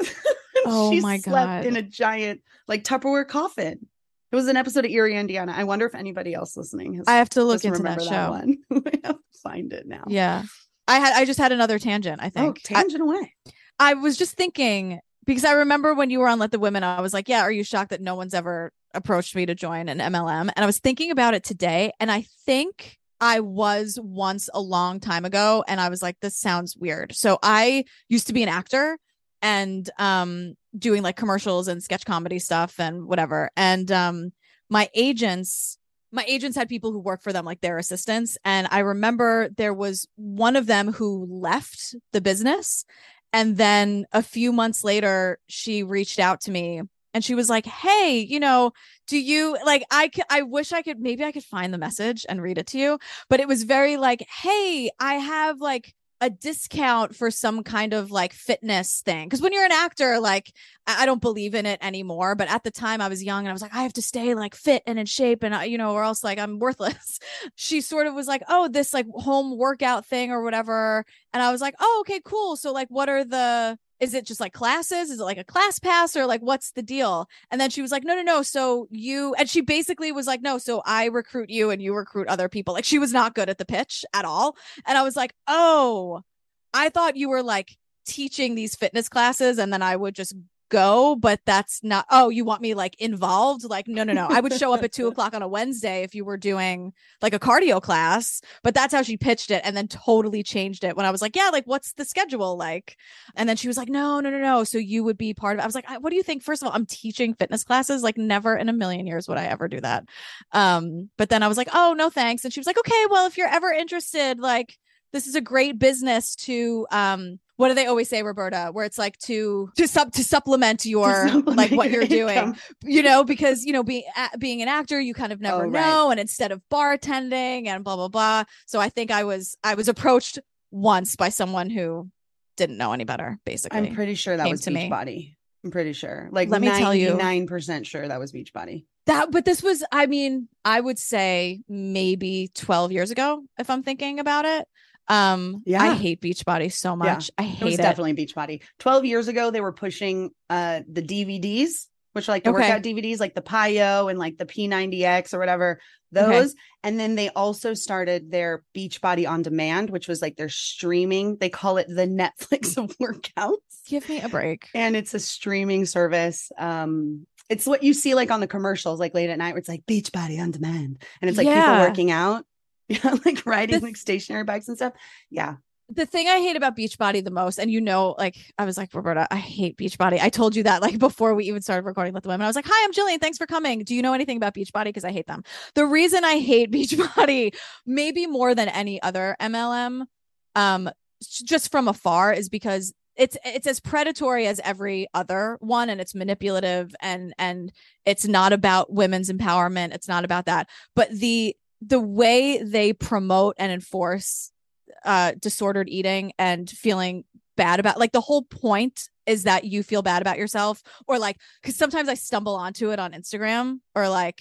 Oh she my slept God. in a giant like Tupperware coffin. It was an episode of Erie, Indiana. I wonder if anybody else listening has. I have to look doesn't into that remember show. one. I have to find it now. Yeah. I had I just had another tangent, I Oh, think. tangent away. I, I was just thinking, because I remember when you were on Let the Women, I was like, yeah, are you shocked that no one's ever approached me to join an M L M? And I was thinking about it today, and I think I was once a long time ago, and I was like, this sounds weird. So I used to be an actor and um doing like commercials and sketch comedy stuff and whatever. And um my agents my agents had people who worked for them, like their assistants. And I remember there was one of them who left the business. And then a few months later, she reached out to me and she was like, hey, you know, do you like, I could, I wish I could, maybe I could find the message and read it to you, but it was very like, hey, I have like a discount for some kind of like fitness thing. Cause when you're an actor, like I don't believe in it anymore. But at the time I was young and I was like, I have to stay like fit and in shape and, you know, or else like I'm worthless. She sort of was like, oh, this like home workout thing or whatever. And I was like, oh, okay, cool. So like, what are the, is it just like classes? Is it like a class pass or like, what's the deal? And then she was like, no, no, no. So you, and she basically was like, no, so I recruit you and you recruit other people. Like she was not good at the pitch at all. And I was like, oh, I thought you were like teaching these fitness classes and then I would just go, but that's not, oh, you want me like involved? Like, no, no, no. I would show up at two o'clock on a Wednesday if you were doing like a cardio class, but that's how she pitched it and then totally changed it when I was like, yeah, like what's the schedule like? And then she was like, no, no, no, no. So you would be part of it. I was like, what do you think? First of all, I'm teaching fitness classes. Like never in a million years would I ever do that. Um, but then I was like, oh, no, thanks. And she was like, okay, well, if you're ever interested, like, this is a great business to um what do they always say, Roberta, where it's like to to sub to supplement your To supplement like what your you're doing, income. you know, because you know being a, being an actor you kind of never Oh, right. know, and instead of bartending and blah blah blah. So I think I was I was approached once by someone who didn't know any better, basically. I'm pretty sure that came was to me. Beachbody. I'm pretty sure. Like Let me tell you. ninety-nine percent sure that was Beachbody. That, but this was, I mean, I would say maybe twelve years ago, if I'm thinking about it. Um, Yeah. I hate Beachbody so much. I It was hate it. definitely Beachbody. twelve years ago, they were pushing uh the D V Ds, which are like the Okay. workout D V Ds, like the P I O and like the P ninety X or whatever, Okay. those. And then they also started their Beachbody on demand, which was like their streaming. They call it the Netflix of workouts. Give me a break. And it's a streaming service. Um, it's what you see like on the commercials, like late at night, where it's like Beachbody on demand. And it's like Yeah. people working out. Yeah, like riding The- like stationary bikes and stuff. Yeah. The thing I hate about Beachbody the most, and you know, like I was like, Roberta, I hate Beachbody. I told you that like before we even started recording Let the Women. I was like, hi, I'm Jillian. Thanks for coming. Do you know anything about Beachbody? Because I hate them. The reason I hate Beachbody, maybe more than any other M L M, um, just from afar, is because it's it's as predatory as every other one, and it's manipulative, and and it's not about women's empowerment. It's not about that, but the the way they promote and enforce uh disordered eating and feeling bad about, like, the whole point is that you feel bad about yourself, or like, because sometimes I stumble onto it on Instagram or like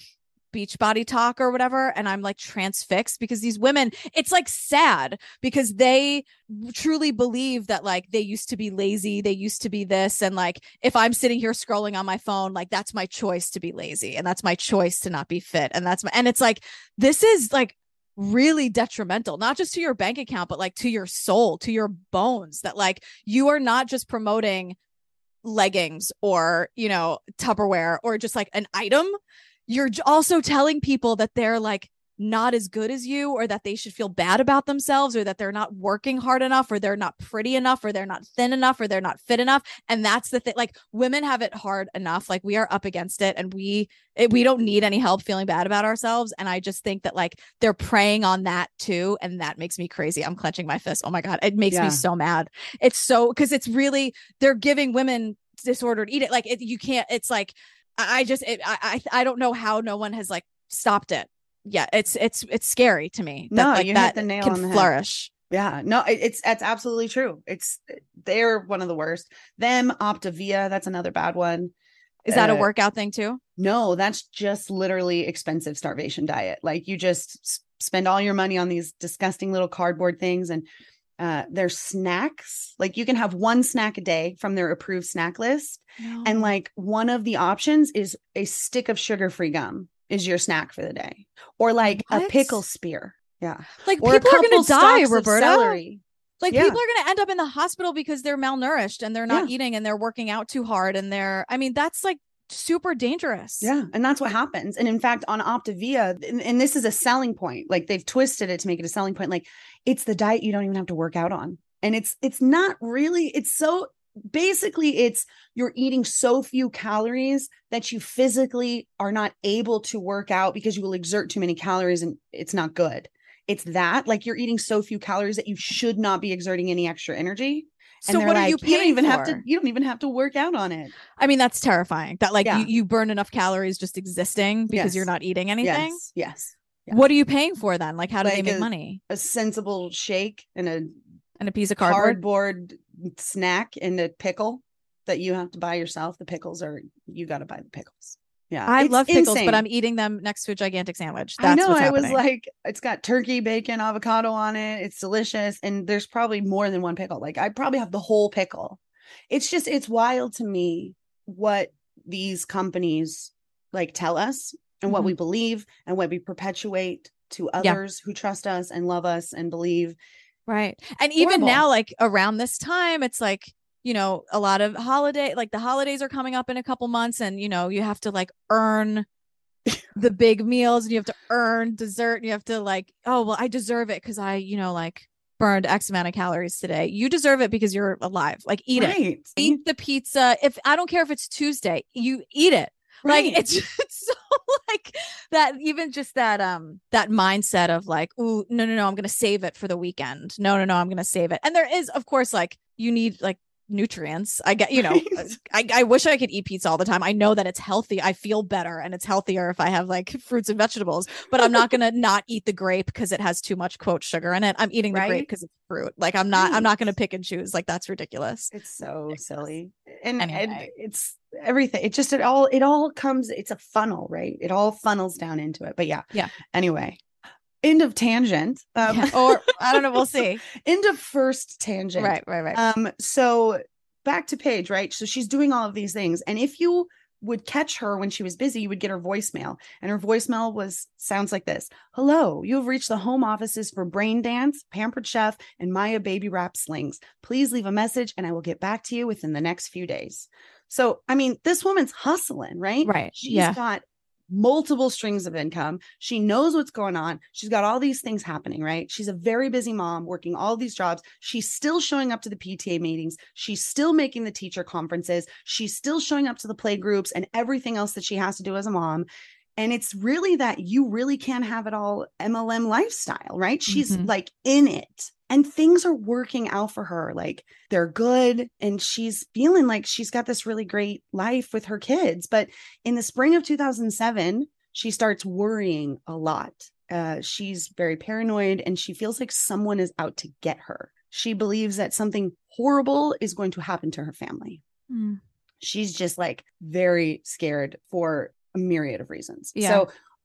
Beachbody talk or whatever, and I'm like transfixed because these women, it's like sad because they truly believe that like they used to be lazy, they used to be this, and like if I'm sitting here scrolling on my phone, like that's my choice to be lazy, and that's my choice to not be fit, and that's my, and it's like this is like really detrimental, not just to your bank account, but like to your soul, to your bones, that like you are not just promoting leggings or, you know, Tupperware or just like an item. You're also telling people that they're like not as good as you, or that they should feel bad about themselves, or that they're not working hard enough, or they're not pretty enough, or they're not thin enough, or they're not fit enough. And that's the thing. Like women have it hard enough. Like we are up against it, and we it, we don't need any help feeling bad about ourselves. And I just think that like they're preying on that too, and that makes me crazy. I'm clenching my fist. Oh my god, it makes yeah. me so mad. It's so because it's really they're giving women disordered eating. Like it, you can't. It's like. I just, it, I, I don't know how no one has like stopped it. Yeah, it's, it's, it's scary to me. That, no, like, you that hit the nail can on the flourish. Head. Yeah, no, it, it's, that's absolutely true. It's, they're one of the worst. Them, Optavia, that's another bad one. Is that uh, a workout thing too? No, that's just literally expensive starvation diet. Like you just spend all your money on these disgusting little cardboard things, and Uh, their snacks, like you can have one snack a day from their approved snack list. No. And like one of the options is a stick of sugar-free gum is your snack for the day, or like what? a pickle spear. Yeah. Like or people are going to die, Roberta. Like yeah. people are going to end up in the hospital because they're malnourished and they're not yeah. eating and they're working out too hard. And they're, I mean, that's like super dangerous. Yeah. And that's what happens. And in fact, on Optavia, and, and this is a selling point, like they've twisted it to make it a selling point. Like it's the diet you don't even have to work out on. And it's, it's not really, it's so basically it's you're eating so few calories that you physically are not able to work out because you will exert too many calories and it's not good. It's that like you're eating so few calories that you should not be exerting any extra energy. So what like, are you paying you don't even for? have to you don't even have to work out on it. I mean, that's terrifying that like yeah. you, you burn enough calories just existing because yes. you're not eating anything. Yes. Yes. yes. What are you paying for then? Like how do like they make a, money? A sensible shake and a and a piece of cardboard, cardboard snack and a pickle that you have to buy yourself. The pickles are you got to buy the pickles. Yeah, I love pickles, insane. But I'm eating them next to a gigantic sandwich. That's I know. What's I happening. was like, it's got turkey, bacon, avocado on it. It's delicious, and there's probably more than one pickle. Like I probably have the whole pickle. It's just, it's wild to me what these companies like tell us and mm-hmm. what we believe and what we perpetuate to others yeah. who trust us and love us and believe. Right, and even Horrible. now, like around this time, it's like. You know, a lot of holiday, like the holidays are coming up in a couple months, and you know, you have to like earn the big meals, and you have to earn dessert, and you have to like, oh well, I deserve it because I, you know, like burned X amount of calories today. You deserve it because you're alive. Like eat right. it, eat the pizza. If I don't care if it's Tuesday, you eat it. Right. Like it's, it's so like that. Even just that, um, that mindset of like, ooh, no, no, no, I'm gonna save it for the weekend. No, no, no, I'm gonna save it. And there is, of course, like you need like. nutrients. I get, you know, I, I wish I could eat pizza all the time. I know that it's healthy. I feel better and it's healthier if I have like fruits and vegetables, but I'm not going to not eat the grape because it has too much quote sugar in it. I'm eating the right? grape because it's fruit. Like I'm not, right. I'm not going to pick and choose. Like that's ridiculous. It's so ridiculous. silly. And, anyway. and it's everything. It just, it all, it all comes, it's a funnel, right? It all funnels down into it. But yeah. Yeah. Anyway. End of tangent. Um, yeah, or I don't know. We'll see. End of first tangent. Right, right, right. Um, so back to Paige, right? So she's doing all of these things. And if you would catch her when she was busy, you would get her voicemail. And her voicemail was sounds like this. Hello, you have reached the home offices for Brain Dance, Pampered Chef, and Maya Baby Wrap Slings. Please leave a message and I will get back to you within the next few days. So, I mean, this woman's hustling, right? Right. She's yeah. got multiple strings of income. She knows what's going on. She's got all these things happening, right? She's a very busy mom working all these jobs. She's still showing up to the P T A meetings. She's still making the teacher conferences. She's still showing up to the play groups and everything else that she has to do as a mom. And it's really that you really can have it all M L M lifestyle, right? She's mm-hmm. like in it. And things are working out for her. Like they're good. And she's feeling like she's got this really great life with her kids. But in the spring of two thousand seven, she starts worrying a lot. Uh, she's very paranoid and she feels like someone is out to get her. She believes that something horrible is going to happen to her family. Mm. She's just like very scared for a myriad of reasons. Yeah. So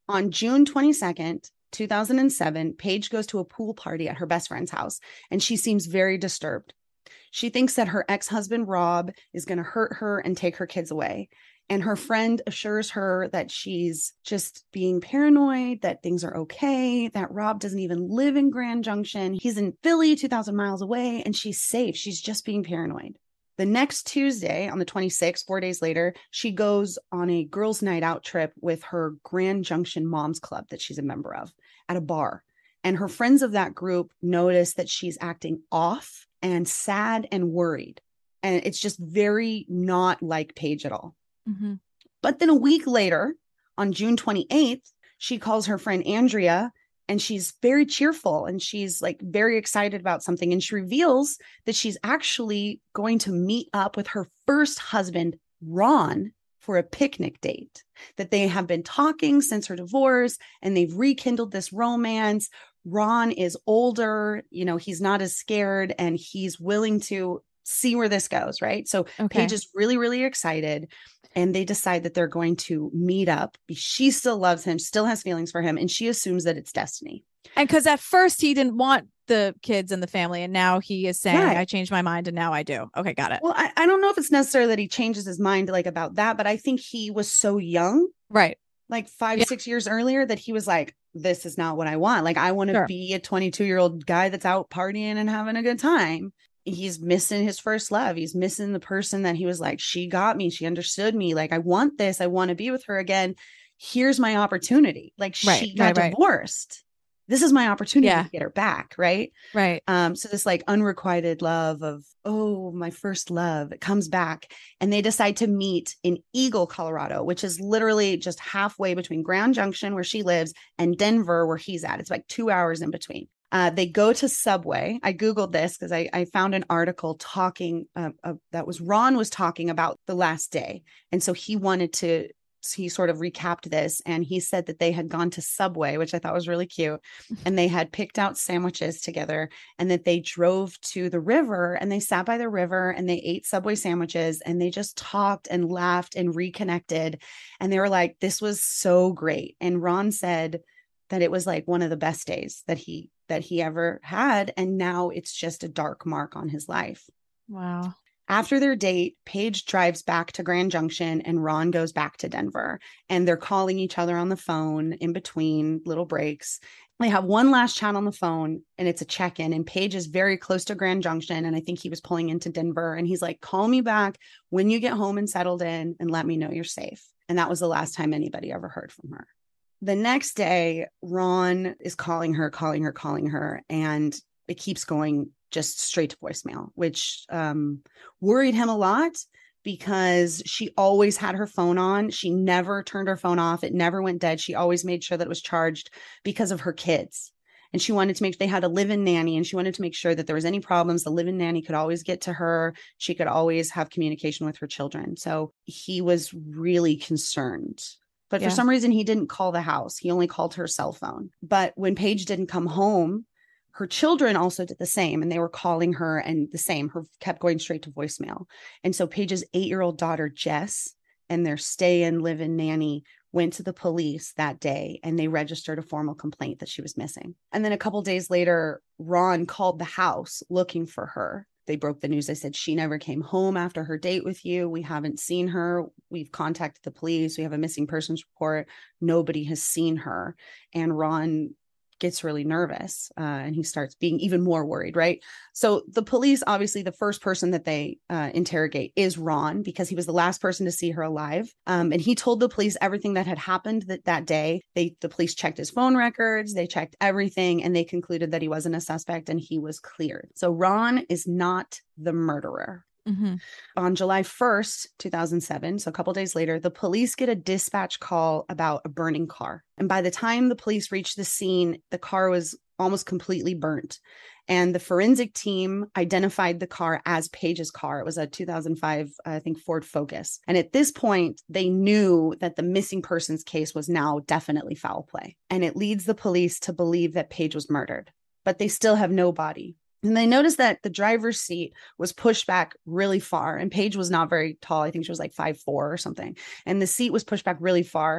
On June twenty-second, two thousand seven, Paige goes to a pool party at her best friend's house, and she seems very disturbed. She thinks that her ex-husband, Rob, is going to hurt her and take her kids away. And her friend assures her that she's just being paranoid, that things are okay, that Rob doesn't even live in Grand Junction. He's in Philly, two thousand miles away, and she's safe. She's just being paranoid. The next Tuesday, on the twenty-sixth, four days later, she goes on a girls' night out trip with her Grand Junction Moms Club that she's a member of at a bar. And her friends of that group notice that she's acting off and sad and worried. And it's just very not like Paige at all. Mm-hmm. But then a week later, on June twenty-eighth, she calls her friend Andrea, and she's very cheerful and she's like very excited about something. And she reveals that she's actually going to meet up with her first husband, Ron, for a picnic date, that they have been talking since her divorce and they've rekindled this romance. Ron is older, you know, he's not as scared and he's willing to see where this goes, right? So Okay. Paige is really, really excited, and they decide that they're going to meet up. She still loves him, still has feelings for him, and she assumes that it's destiny. And because at first he didn't want the kids and the family, and now he is saying, Right. I changed my mind and now I do. Okay, got it. Well, I, I don't know if it's necessary that he changes his mind like about that, but I think he was so young, Right. like five, Yeah. six years earlier, that he was like, this is not what I want. Like, I want to Sure. be a twenty-two year old guy that's out partying and having a good time. He's missing his first love. He's missing the person that he was like, she got me. She understood me. Like, I want this. I want to be with her again. Here's my opportunity. Like, Right, she got right, right. divorced. This is my opportunity Yeah. to get her back. Right. Right. Um, so this like unrequited love of, oh, my first love, it comes back, and they decide to meet in Eagle, Colorado, which is literally just halfway between Grand Junction, where she lives, and Denver, where he's at. It's like two hours in between. Uh, they go to Subway. I Googled this because I, I found an article talking uh, uh, that was Ron was talking about the last day. And so he wanted to, he sort of recapped this, and he said that they had gone to Subway, which I thought was really cute. And they had picked out sandwiches together, and that they drove to the river and they sat by the river and they ate Subway sandwiches and they just talked and laughed and reconnected. And they were like, this was so great. And Ron said that it was like one of the best days that he that he ever had. And now it's just a dark mark on his life. Wow. After their date, Paige drives back to Grand Junction and Ron goes back to Denver, and they're calling each other on the phone in between little breaks. They have one last chat on the phone, and it's a check-in, and Paige is very close to Grand Junction. And I think he was pulling into Denver, and he's like, call me back when you get home and settled in and let me know you're safe. And that was the last time anybody ever heard from her. The next day, Ron is calling her, calling her, calling her, and it keeps going just straight to voicemail, which um, worried him a lot because she always had her phone on. She never turned her phone off. It never went dead. She always made sure that it was charged because of her kids. And she wanted to make, they had a live-in nanny, and she wanted to make sure that there was any problems, the live-in nanny could always get to her. She could always have communication with her children. So he was really concerned. But Yeah. for some reason, he didn't call the house. He only called her cell phone. But when Paige didn't come home, her children also did the same, and they were calling her, and the same, her kept going straight to voicemail. And so Paige's eight-year-old daughter, Jess, and their stay-in, live-in nanny went to the police that day, and they registered a formal complaint that she was missing. And then a couple days later, Ron called the house looking for her. They broke the news. They said, she never came home after her date with you. We haven't seen her. We've contacted the police. We have a missing persons report. Nobody has seen her. And Ron gets really nervous uh, and he starts being even more worried, right? So the police, obviously, the first person that they uh, interrogate is Ron, because he was the last person to see her alive. Um, and he told the police everything that had happened that, that day. They, the police checked his phone records, they checked everything, and they concluded that he wasn't a suspect and he was cleared. So Ron is not the murderer. Mm-hmm. On July first, two thousand seven, so a couple days later, the police get a dispatch call about a burning car. And by the time the police reached the scene, the car was almost completely burnt. And the forensic team identified the car as Paige's car. It was a two thousand five, I think, Ford Focus. And at this point, they knew that the missing persons case was now definitely foul play. And it leads the police to believe that Paige was murdered, but they still have no body. And they noticed that the driver's seat was pushed back really far. And Paige was not very tall. I think she was like five foot four or something. And the seat was pushed back really far.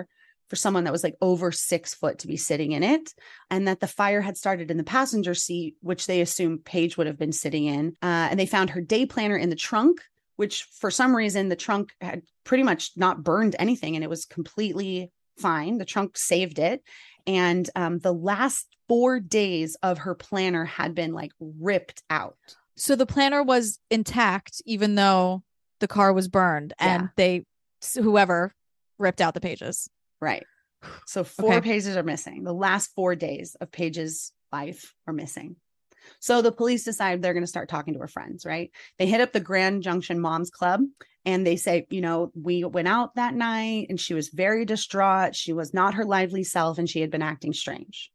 for someone that was like over six foot to be sitting in it, and that the fire had started in the passenger seat, which they assumed Paige would have been sitting in. Uh, and they found her day planner in the trunk, which for some reason the trunk had pretty much not burned anything and it was completely fine. The trunk saved it. And um, the last four days of her planner had been like ripped out. So the planner was intact, even though the car was burned, and Yeah. they, whoever ripped out the pages. Right. So four Okay. pages are missing. The last four days of Paige's life are missing. So the police decide they're going to start talking to her friends, right? They hit up the Grand Junction Moms Club and they say, you know, we went out that night and she was very distraught. She was not her lively self and she had been acting strange.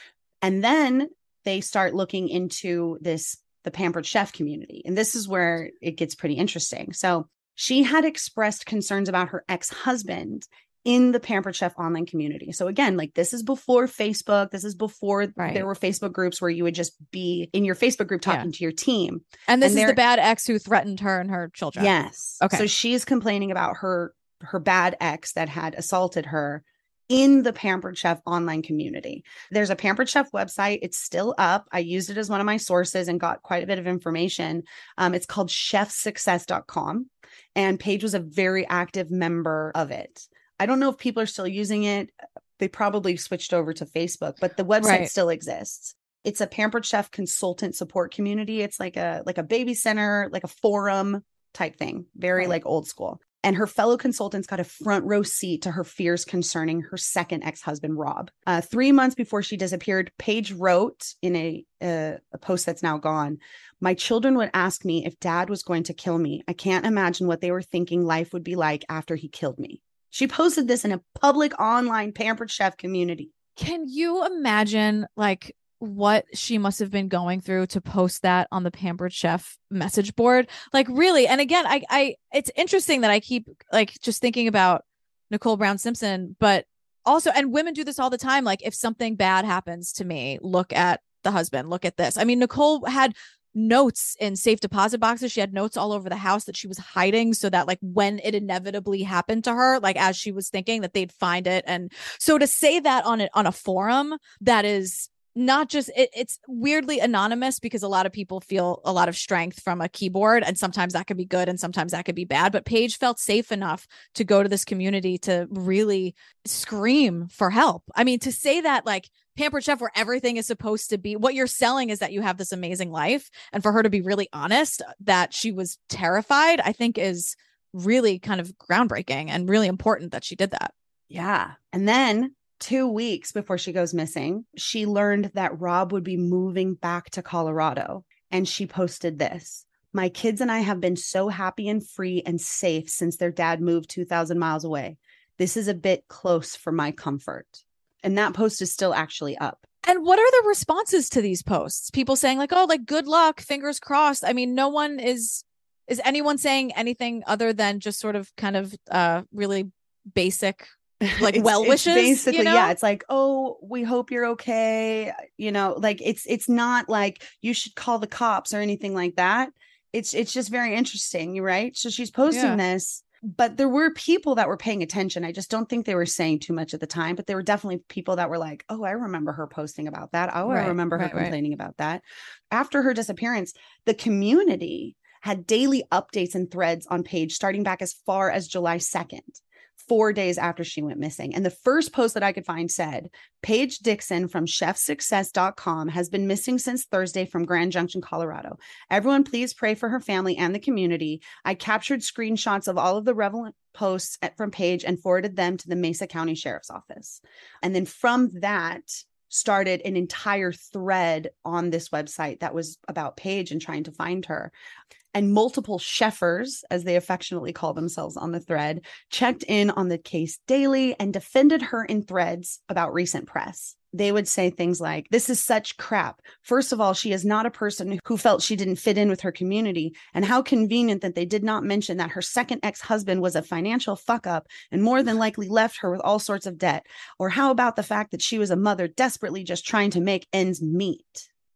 And then they start looking into this, the Pampered Chef community. And this is where it gets pretty interesting. So she had expressed concerns about her ex-husband in the Pampered Chef online community. So again, like this is before Facebook. This is before Right. there were Facebook groups where you would just be in your Facebook group talking Yeah. to your team. And this And is the they're- bad ex who threatened her and her children. Yes. Okay. So she's complaining about her her bad ex that had assaulted her in the Pampered Chef online community. There's a Pampered Chef website. It's still up. I used it as one of my sources and got quite a bit of information. Um, it's called chef success dot com. And Paige was a very active member of it. I don't know if people are still using it. They probably switched over to Facebook, but the website Right. still exists. It's a Pampered Chef consultant support community. It's like a like a baby center, like a forum type thing, very Right. like old school. And her fellow consultants got a front row seat to her fears concerning her second ex-husband, Rob. Uh, three months before she disappeared, Paige wrote in a, uh, a post that's now gone, "My children would ask me if dad was going to kill me. I can't imagine what they were thinking life would be like after he killed me." She posted this in a public online Pampered Chef community. Can you imagine like what she must have been going through to post that on the Pampered Chef message board? Like really. And again, I, I, it's interesting that I keep like just thinking about Nicole Brown Simpson, but also, and women do this all the time. Like if something bad happens to me, look at the husband, look at this. I mean, Nicole had notes in safe deposit boxes. She had notes all over the house that she was hiding so that like when it inevitably happened to her, like as she was thinking that they'd find it. And so to say that on it on a forum that is not just it, it's weirdly anonymous because a lot of people feel a lot of strength from a keyboard, and sometimes that could be good and sometimes that could be bad, but Paige felt safe enough to go to this community to really scream for help. I mean, to say that like Pampered Chef, where everything is supposed to be, what you're selling is that you have this amazing life, and for her to be really honest that she was terrified, I think is really kind of groundbreaking and really important that she did that. Yeah. And then two weeks before she goes missing, she learned that Rob would be moving back to Colorado. And she posted this: "My kids and I have been so happy and free and safe since their dad moved two thousand miles away. This is a bit close for my comfort." And that post is still actually up. And what are the responses to these posts? People saying like, oh, like good luck, fingers crossed. I mean, no one is, is anyone saying anything other than just sort of kind of uh really basic like It's- well it's wishes, basically, you know? yeah, it's like, "Oh, we hope you're okay." You know, like it's it's not like you should call the cops or anything like that. It's it's just very interesting, right? So she's posting Yeah. this, but there were people that were paying attention. I just don't think they were saying too much at the time, but there were definitely people that were like, "Oh, I remember her posting about that. Oh, Right, I remember her right, right. complaining about that." After her disappearance, the community had daily updates and threads on Paige starting back as far as July second. Four days after she went missing. And the first post that I could find said, "Paige Dixon from chef success dot com has been missing since Thursday from Grand Junction, Colorado. Everyone please pray for her family and the community. I captured screenshots of all of the relevant posts at- from Paige and forwarded them to the Mesa County Sheriff's Office." And then from that started an entire thread on this website that was about Paige and trying to find her. And multiple chefers, as they affectionately call themselves on the thread, checked in on the case daily and defended her in threads about recent press. They would say things like, "This is such crap. First of all, she is not a person who felt she didn't fit in with her community. And how convenient that they did not mention that her second ex-husband was a financial fuck up and more than likely left her with all sorts of debt. Or how about the fact that she was a mother desperately just trying to make ends meet?"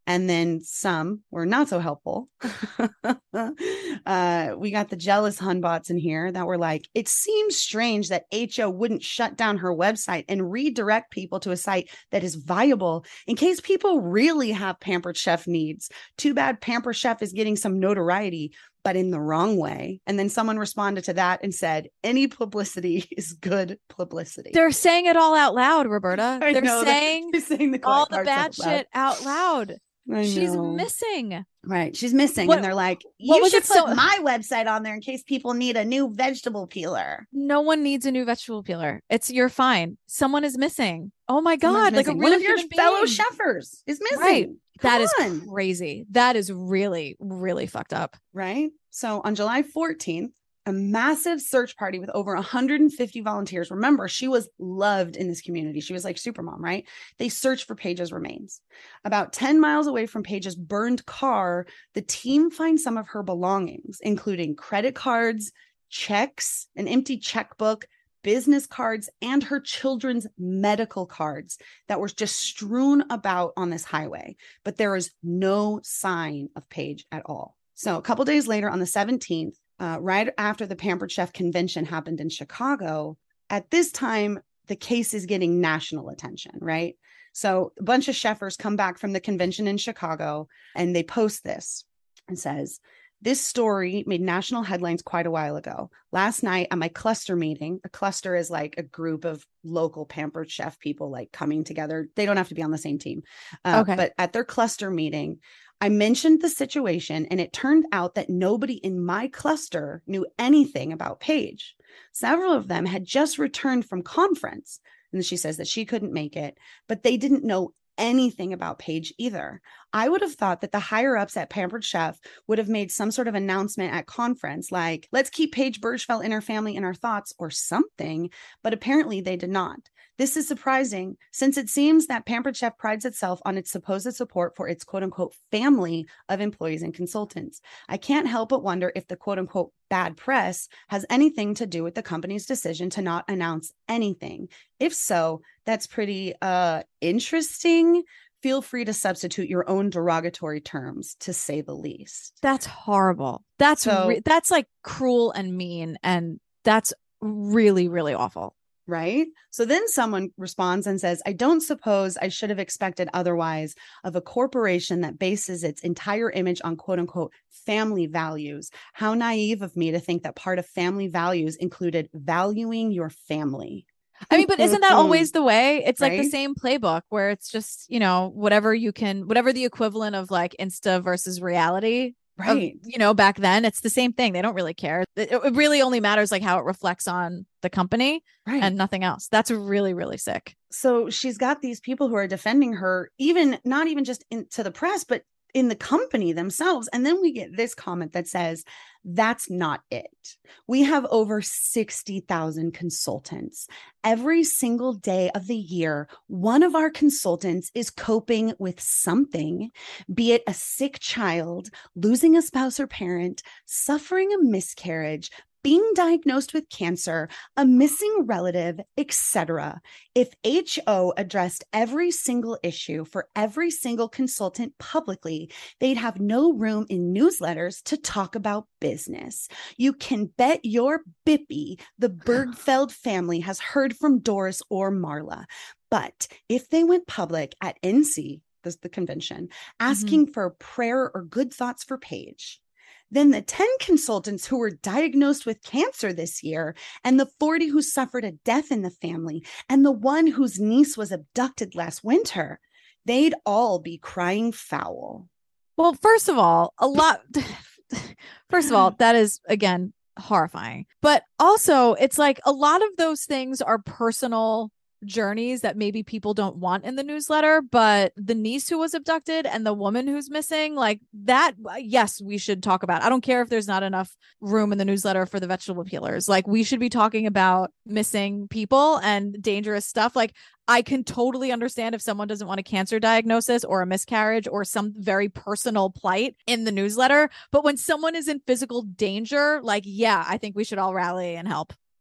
And then some were not so helpful. uh, we got the jealous Hunbots in here that were like, it seems strange that H O wouldn't shut down her website and redirect people to a site that is viable in case people really have Pampered Chef needs. Too bad Pampered Chef is getting some notoriety, but in the wrong way. And then someone responded to that and said, any publicity is good publicity. They're saying it all out loud, Roberta. I They're know, saying, they're saying the all quiet the parts bad out loud. shit out loud. I She's know. missing. Right. She's missing. What- and they're like, what you was should it put so- my website on there in case people need a new vegetable peeler. No one needs a new vegetable peeler. It's you're fine. Someone is missing. Oh my Someone's God. Like a missing. real One of your human fellow being. chefers is missing. Right. That is Come on. crazy. That is really, really fucked up. Right. So on July fourteenth, a massive search party with over one hundred fifty volunteers. Remember, she was loved in this community. She was like Supermom, right? They searched for Paige's remains. About ten miles away from Paige's burned car, the team finds some of her belongings, including credit cards, checks, an empty checkbook, business cards, and her children's medical cards that were just strewn about on this highway. But there is no sign of Paige at all. So a couple days later, on the seventeenth, Uh, right after the Pampered Chef convention happened in Chicago, at this time, the case is getting national attention, right? So a bunch of chefers come back from the convention in Chicago and they post this and says, this story made national headlines quite a while ago. Last night at my cluster meeting, a cluster is like a group of local Pampered Chef people like coming together. They don't have to be on the same team. Uh, Okay. But at their cluster meeting, I mentioned the situation and it turned out that nobody in my cluster knew anything about Paige. Several of them had just returned from conference. And she says that she couldn't make it, but they didn't know anything about Paige either. I would have thought that the higher ups at Pampered Chef would have made some sort of announcement at conference, like, let's keep Paige Bergefell and her family in our thoughts or something, but apparently they did not. This is surprising since it seems that Pampered Chef prides itself on its supposed support for its quote unquote family of employees and consultants. I can't help but wonder if the quote unquote bad press has anything to do with the company's decision to not announce anything. If so, that's pretty uh, interesting. Feel free to substitute your own derogatory terms, to say the least. That's horrible. That's So- re- that's like cruel and mean. And that's really, really awful. Right? So then someone responds and says, I don't suppose I should have expected otherwise of a corporation that bases its entire image on quote unquote family values. How naive of me to think that part of family values included valuing your family. I mean, but isn't that always the way? It's like the Right? same playbook where it's just, you know, whatever you can, whatever the equivalent of like Insta versus reality. of, Right. you know, back then, it's the same thing. They don't really care. It, it really only matters like how it reflects on the company Right. and nothing else. That's really, really sick. So she's got these people who are defending her, even not even just in, to the press, but in the company themselves. And then we get this comment that says, that's not it. We have over sixty thousand consultants. Every single day of the year, one of our consultants is coping with something, be it a sick child, losing a spouse or parent, suffering a miscarriage, being diagnosed with cancer, a missing relative, et cetera. If H O addressed every single issue for every single consultant publicly, they'd have no room in newsletters to talk about business. You can bet your bippy the Bergfeld family has heard from Doris or Marla. But if they went public at N C, this is the convention, asking for a prayer or good thoughts for Paige, then the ten consultants who were diagnosed with cancer this year, and the forty who suffered a death in the family, and the one whose niece was abducted last winter, they'd all be crying foul. Well, first of all, a lot. First of all, that is, again, horrifying. But also, it's like a lot of those things are personal journeys that maybe people don't want in the newsletter, but the niece who was abducted and the woman who's missing, like that, yes, we should talk about. I don't care if there's not enough room in the newsletter for the vegetable peelers. Like, we should be talking about missing people and dangerous stuff. Like, I can totally understand if someone doesn't want a cancer diagnosis or a miscarriage or some very personal plight in the newsletter. But when someone is in physical danger, like, yeah, I think we should all rally and help.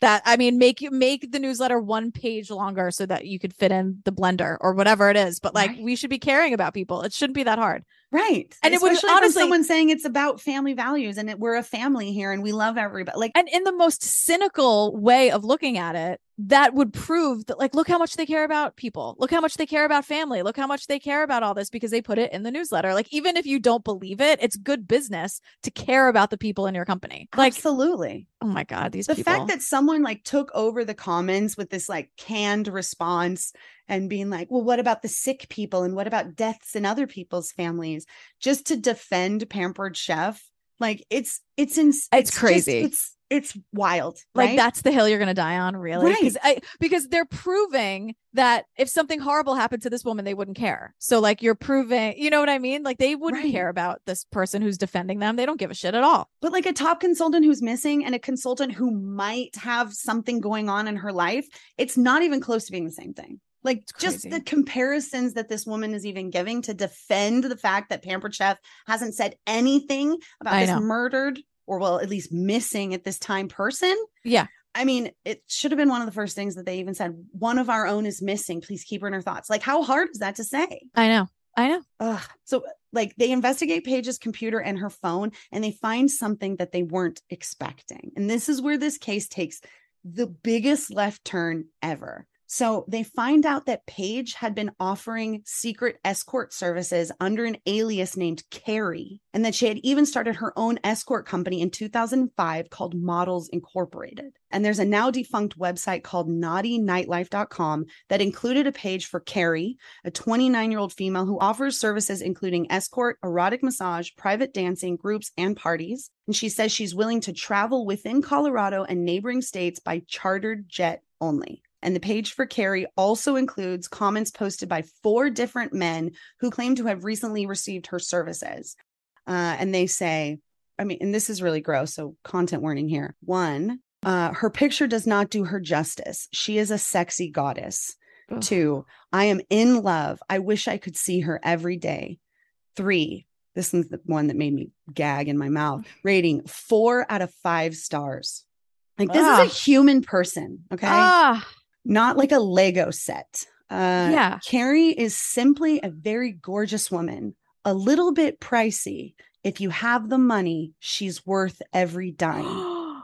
That, I mean, make you make the newsletter one page longer so that you could fit in the blender or whatever it is. But like, Right. we should be caring about people. It shouldn't be that hard. Right. And it would Especially from honestly- someone saying it's about family values and that we're a family here and we love everybody. Like, And in the most cynical way of looking at it, that would prove that, like, look how much they care about people. Look how much they care about family. Look how much they care about all this because they put it in the newsletter. Like, even if you don't believe it, it's good business to care about the people in your company. Like, absolutely. oh my God, these The people. fact that someone like took over the comments with this like canned response and being like, well, what about the sick people? And what about deaths in other people's families? Just to defend Pampered Chef. Like it's, it's, ins- It's just- crazy. it's, it's wild. Like right? that's the hill you're going to die on, really? Right. Because I because they're proving that if something horrible happened to this woman, they wouldn't care. So like you're proving, you know what I mean? Like they wouldn't Right. care about this person who's defending them. They don't give a shit at all. But like a top consultant who's missing and a consultant who might have something going on in her life, it's not even close to being the same thing. Like just crazy. the comparisons that this woman is even giving to defend the fact that Pampered Chef hasn't said anything about I this know. murdered or well, at least missing at this time person. Yeah. I mean, it should have been one of the first things that they even said, one of our own is missing. Please keep her in her thoughts. Like how hard is that to say? I know. I know. Ugh. So like they investigate Paige's computer and her phone and they find something that they weren't expecting. And this is where this case takes the biggest left turn ever. So they find out that Paige had been offering secret escort services under an alias named Carrie, and that she had even started her own escort company in two thousand five called Models Incorporated. And there's a now defunct website called naughty nightlife dot com that included a page for Carrie, a twenty-nine-year-old female who offers services including escort, erotic massage, private dancing, groups, and parties. And she says she's willing to travel within Colorado and neighboring states by chartered jet only. And the page for Carrie also includes comments posted by four different men who claim to have recently received her services. Uh, and they say, I mean, and this is really gross, so content warning here. One, uh, her picture does not do her justice. She is a sexy goddess. Ugh. Two, I am in love. I wish I could see her every day. Three, this is the one that made me gag in my mouth. Rating four out of five stars. Like this Ah. is a human person, okay? Ah, Not like a Lego set. Uh, Yeah. Carrie is simply a very gorgeous woman, a little bit pricey. If you have the money, she's worth every dime.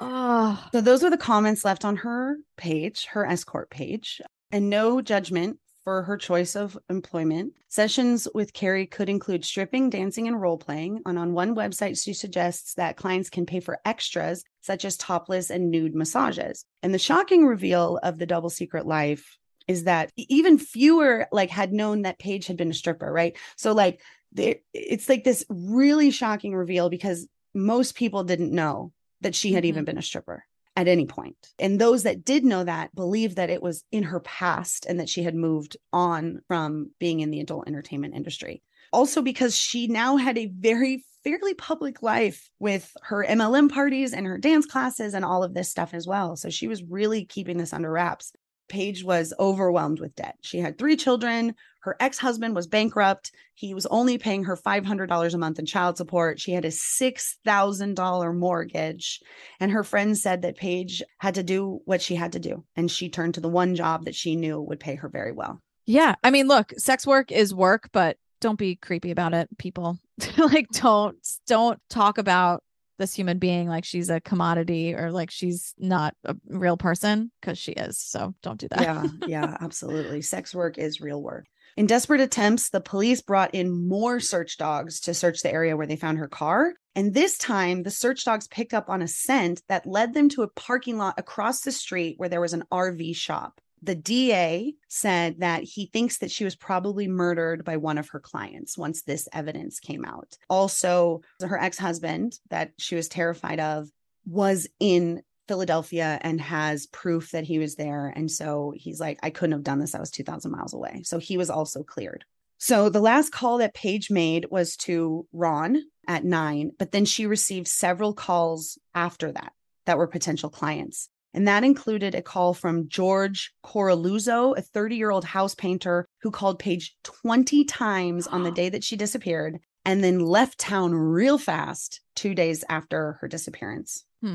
oh, So those were the comments left on her page, her escort page, and no judgment for her choice of employment. Sessions with Carrie could include stripping, dancing, and role playing. And on one website, she suggests that clients can pay for extras such as topless and nude massages. And the shocking reveal of the Double Secret Life is that even fewer like had known that Paige had been a stripper, right? So like there, it's like this really shocking reveal because most people didn't know that she had Mhm. even been a stripper at any point. And those that did know that believed that it was in her past and that she had moved on from being in the adult entertainment industry. Also because she now had a very fairly public life with her M L M parties and her dance classes and all of this stuff as well. So she was really keeping this under wraps. Paige was overwhelmed with debt. She had three children. Her ex-husband was bankrupt. He was only paying her five hundred dollars a month in child support. She had a six thousand dollars mortgage. And her friends said that Paige had to do what she had to do. And she turned to the one job that she knew would pay her very well. yeah. I mean, look, sex work is work, but don't be creepy about it, people. Like, don't don't talk about this human being like she's a commodity or like she's not a real person, because she is. So don't do that. Yeah, yeah, absolutely. Sex work is real work. In desperate attempts, the police brought in more search dogs to search the area where they found her car. And this time, the search dogs picked up on a scent that led them to a parking lot across the street where there was an R V shop. The D A said that he thinks that she was probably murdered by one of her clients once this evidence came out. Also, her ex-husband that she was terrified of was in Philadelphia and has proof that he was there. And so he's like, I couldn't have done this. I was two thousand miles away. So he was also cleared. So the last call that Paige made was to Ron at nine, but then she received several calls after that that were potential clients. And that included a call from George Coraluzzo, a thirty-year-old house painter who called Paige twenty times on the day that she disappeared and then left town real fast two days after her disappearance. Hmm.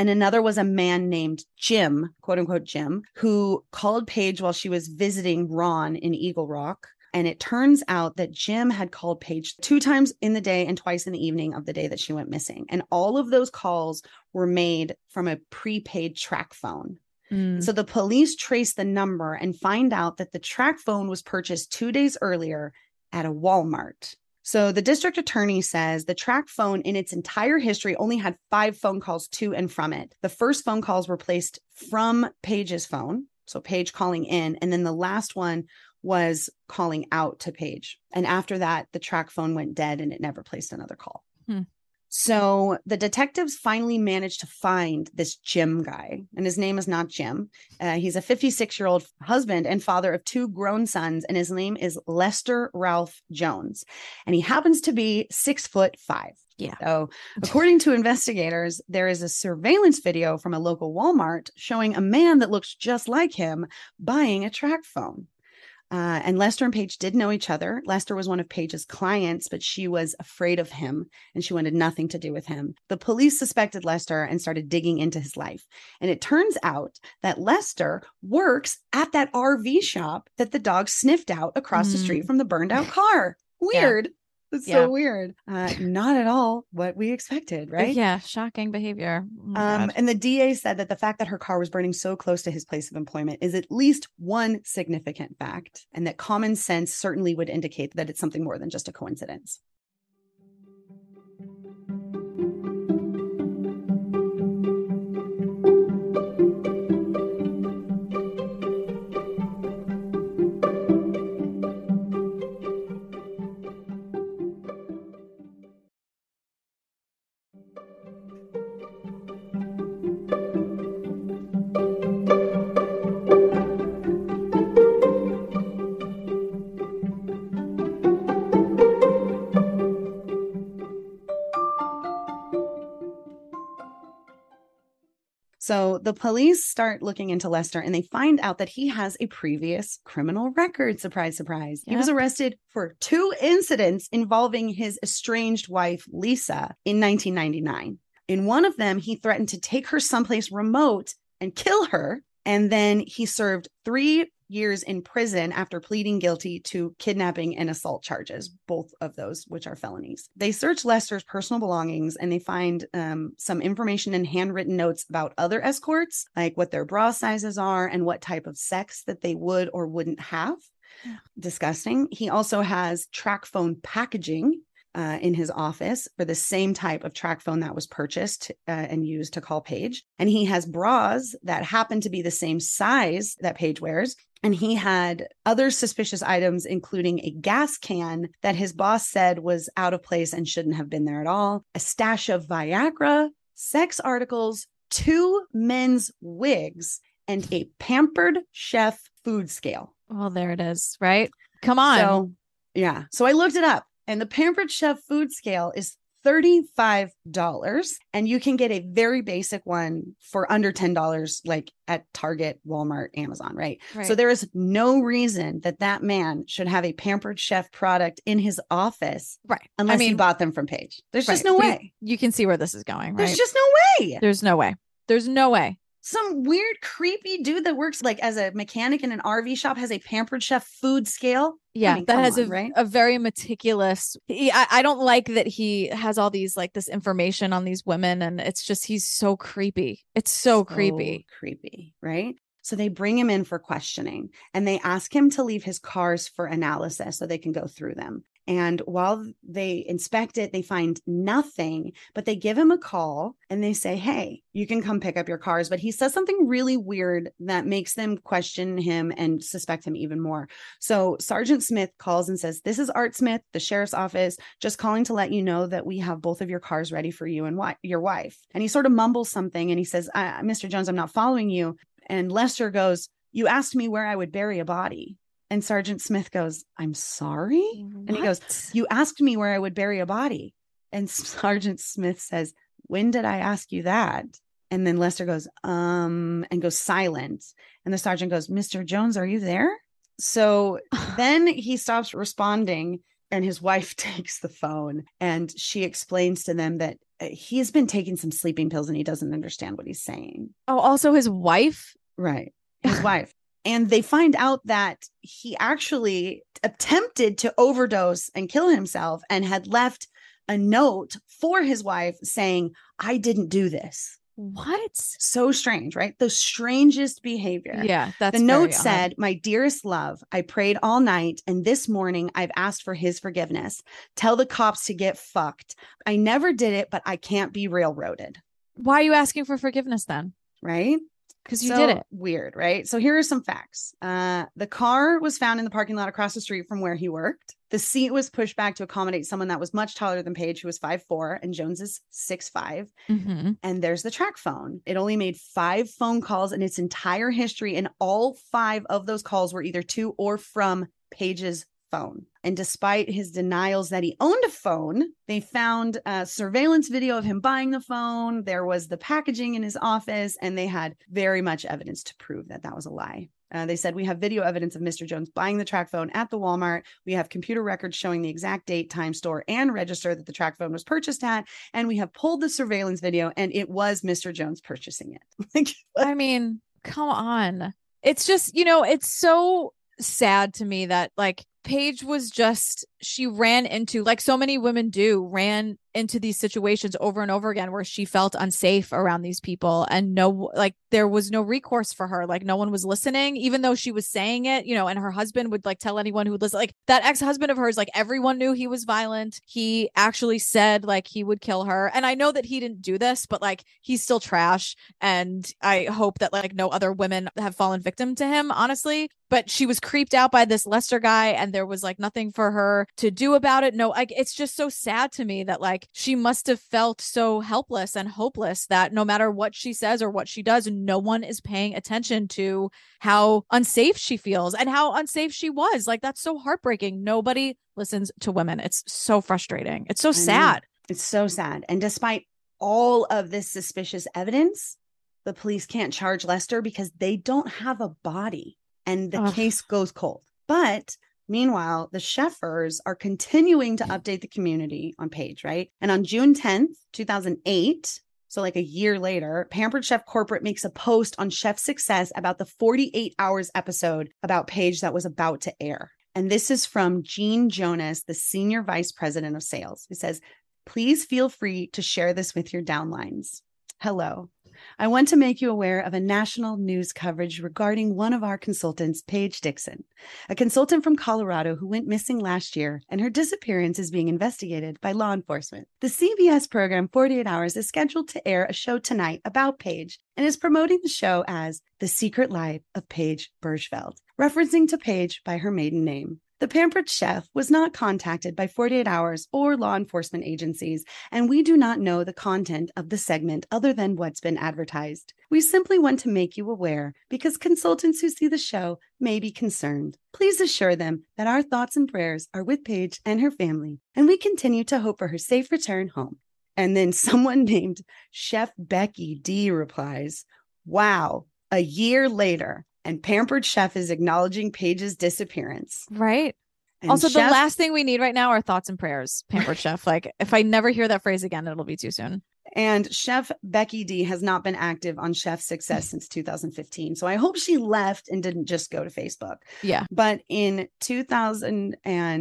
And another was a man named Jim, quote unquote Jim, who called Paige while she was visiting Ron in Eagle Rock. And it turns out that Jim had called Paige two times in the day and twice in the evening of the day that she went missing. And all of those calls were made from a prepaid track phone. Mm. So the police trace the number and find out that the track phone was purchased two days earlier at a Walmart. So the district attorney says the track phone in its entire history only had five phone calls to and from it. The first phone calls were placed from Paige's phone, so Paige calling in, and then the last one was calling out to Paige. And after that, the track phone went dead and it never placed another call. Hmm. So the detectives finally managed to find this Jim guy, and his name is not Jim. Uh, he's a fifty-six-year-old husband and father of two grown sons, and his name is Lester Ralph Jones. And he happens to be six foot five. Yeah. So according to investigators, there is a surveillance video from a local Walmart showing a man that looks just like him buying a track phone. Uh, and Lester and Paige did know each other. Lester was one of Paige's clients, but she was afraid of him and she wanted nothing to do with him. The police suspected Lester and started digging into his life. And it turns out that Lester works at that R V shop that the dog sniffed out across Mm. the street from the burned out car. Weird. It's Yeah. so weird. Uh, not at all what we expected, right? Yeah. Shocking behavior. Oh my Um, God. and the D A said that the fact that her car was burning so close to his place of employment is at least one significant fact, and that common sense certainly would indicate that it's something more than just a coincidence. So the police start looking into Lester and they find out that he has a previous criminal record. Surprise, surprise. He was Yep. arrested for two incidents involving his estranged wife, Lisa, in nineteen ninety-nine. In one of them, he threatened to take her someplace remote and kill her. And then he served three years in prison after pleading guilty to kidnapping and assault charges, both of those which are felonies. They search Lester's personal belongings and they find um, some information and handwritten notes about other escorts, like what their bra sizes are and what type of sex that they would or wouldn't have. Yeah. Disgusting. He also has track phone packaging Uh, in his office for the same type of track phone that was purchased uh, and used to call Paige. And he has bras that happen to be the same size that Paige wears. And he had other suspicious items, including a gas can that his boss said was out of place and shouldn't have been there at all, a stash of Viagra, sex articles, two men's wigs, and a Pampered Chef food scale. Well, there it is, right? Come on. So, yeah. So I looked it up. And the Pampered Chef food scale is thirty-five dollars. And you can get a very basic one for under ten dollars, like at Target, Walmart, Amazon, right? Right. So there is no reason that that man should have a Pampered Chef product in his office Right. unless I mean, he bought them from Paige. There's just right. no We- way. You can see where this is going, right? There's just no way. There's no way. There's no way. Some weird, creepy dude that works like as a mechanic in an R V shop has a Pampered Chef food scale. Yeah, I mean, that come has on, a, right? a very meticulous. He, I, I don't like that he has all these like this information on these women, and it's just he's so creepy. It's so, creepy. Creepy, right? So they bring him in for questioning and they ask him to leave his cars for analysis so they can go through them. And while they inspect it, they find nothing, but they give him a call and they say, hey, you can come pick up your cars. But he says something really weird that makes them question him and suspect him even more. So Sergeant Smith calls and says, this is Art Smith, the sheriff's office, just calling to let you know that we have both of your cars ready for you and wi- your wife. And he sort of mumbles something and he says, uh, Mister Jones, I'm not following you. And Lester goes, you asked me where I would bury a body. And Sergeant Smith goes, I'm sorry. And he goes, you asked me where I would bury a body. And Sergeant Smith says, when did I ask you that? And then Lester goes, um, and goes silent. And the sergeant goes, Mister Jones, are you there? So then he stops responding and his wife takes the phone and she explains to them that he has been taking some sleeping pills and he doesn't understand what he's saying. Oh, also his wife? Right. His wife. And they find out that he actually attempted to overdose and kill himself and had left a note for his wife saying, I didn't do this. What? So strange, right? The strangest behavior. Yeah, that's the note very said, odd. my dearest love, I prayed all night and this morning I've asked for his forgiveness. Tell the cops to get fucked. I never did it, but I can't be railroaded. Why are you asking for forgiveness then? Right? Because you So did it. Weird, right? So here are some facts. Uh, the car was found in the parking lot across the street from where he worked. The seat was pushed back to accommodate someone that was much taller than Paige, who was five foot four, and Jones is six foot five. Mm-hmm. And there's the track phone. It only made five phone calls in its entire history, and all five of those calls were either to or from Paige's phone. And despite his denials that he owned a phone, they found a surveillance video of him buying the phone. There was the packaging in his office, and they had very much evidence to prove that that was a lie. Uh, they said, we have video evidence of Mister Jones buying the track phone at the Walmart. We have computer records showing the exact date, time, store, and register that the track phone was purchased at. And we have pulled the surveillance video, and it was Mister Jones purchasing it. I mean, come on. It's just, you know, it's so sad to me that like Paige was just, she ran into, like so many women do, ran into these situations over and over again where she felt unsafe around these people, and no, like there was no recourse for her. Like no one was listening, even though she was saying it, you know, and her husband would like tell anyone who would listen. Like that ex-husband of hers, like everyone knew he was violent. He actually said like he would kill her. And I know that he didn't do this, but like he's still trash. And I hope that like no other women have fallen victim to him, honestly. But she was creeped out by this Lester guy, and there was like nothing for her to do about it. No, like it's just so sad to me that like she must have felt so helpless and hopeless that no matter what she says or what she does, no one is paying attention to how unsafe she feels and how unsafe she was. Like that's so heartbreaking. Nobody listens to women. It's so frustrating. It's so sad. It's so sad. And despite all of this suspicious evidence, the police can't charge Lester because they don't have a body, and the Ugh. case goes cold. But meanwhile, the Sheffers are continuing to update the community on Paige, right? And on June tenth, two thousand eight, so like a year later, Pampered Chef Corporate makes a post on Chef Success about the forty-eight hours episode about Paige that was about to air. And this is from Jean Jonas, the Senior Vice President of Sales, who says, please feel free to share this with your downlines. Hello. I want to make you aware of a national news coverage regarding one of our consultants, Paige Dixon, a consultant from Colorado who went missing last year, and her disappearance is being investigated by law enforcement. The C B S program forty-eight hours is scheduled to air a show tonight about Paige and is promoting the show as The Secret Life of Paige Bergeveld, referencing to Paige by her maiden name. The Pampered Chef was not contacted by forty-eight hours or law enforcement agencies, and we do not know the content of the segment other than what's been advertised. We simply want to make you aware because consultants who see the show may be concerned. Please assure them that our thoughts and prayers are with Paige and her family, and we continue to hope for her safe return home. And then someone named Chef Becky D replies, wow, a year later, and Pampered Chef is acknowledging Paige's disappearance. Right. And also, Chef, the last thing we need right now are thoughts and prayers, Pampered Chef. Like, if I never hear that phrase again, it'll be too soon. And Chef Becky D has not been active on Chef Success since two thousand fifteen. So I hope she left and didn't just go to Facebook. Yeah. But in two thousand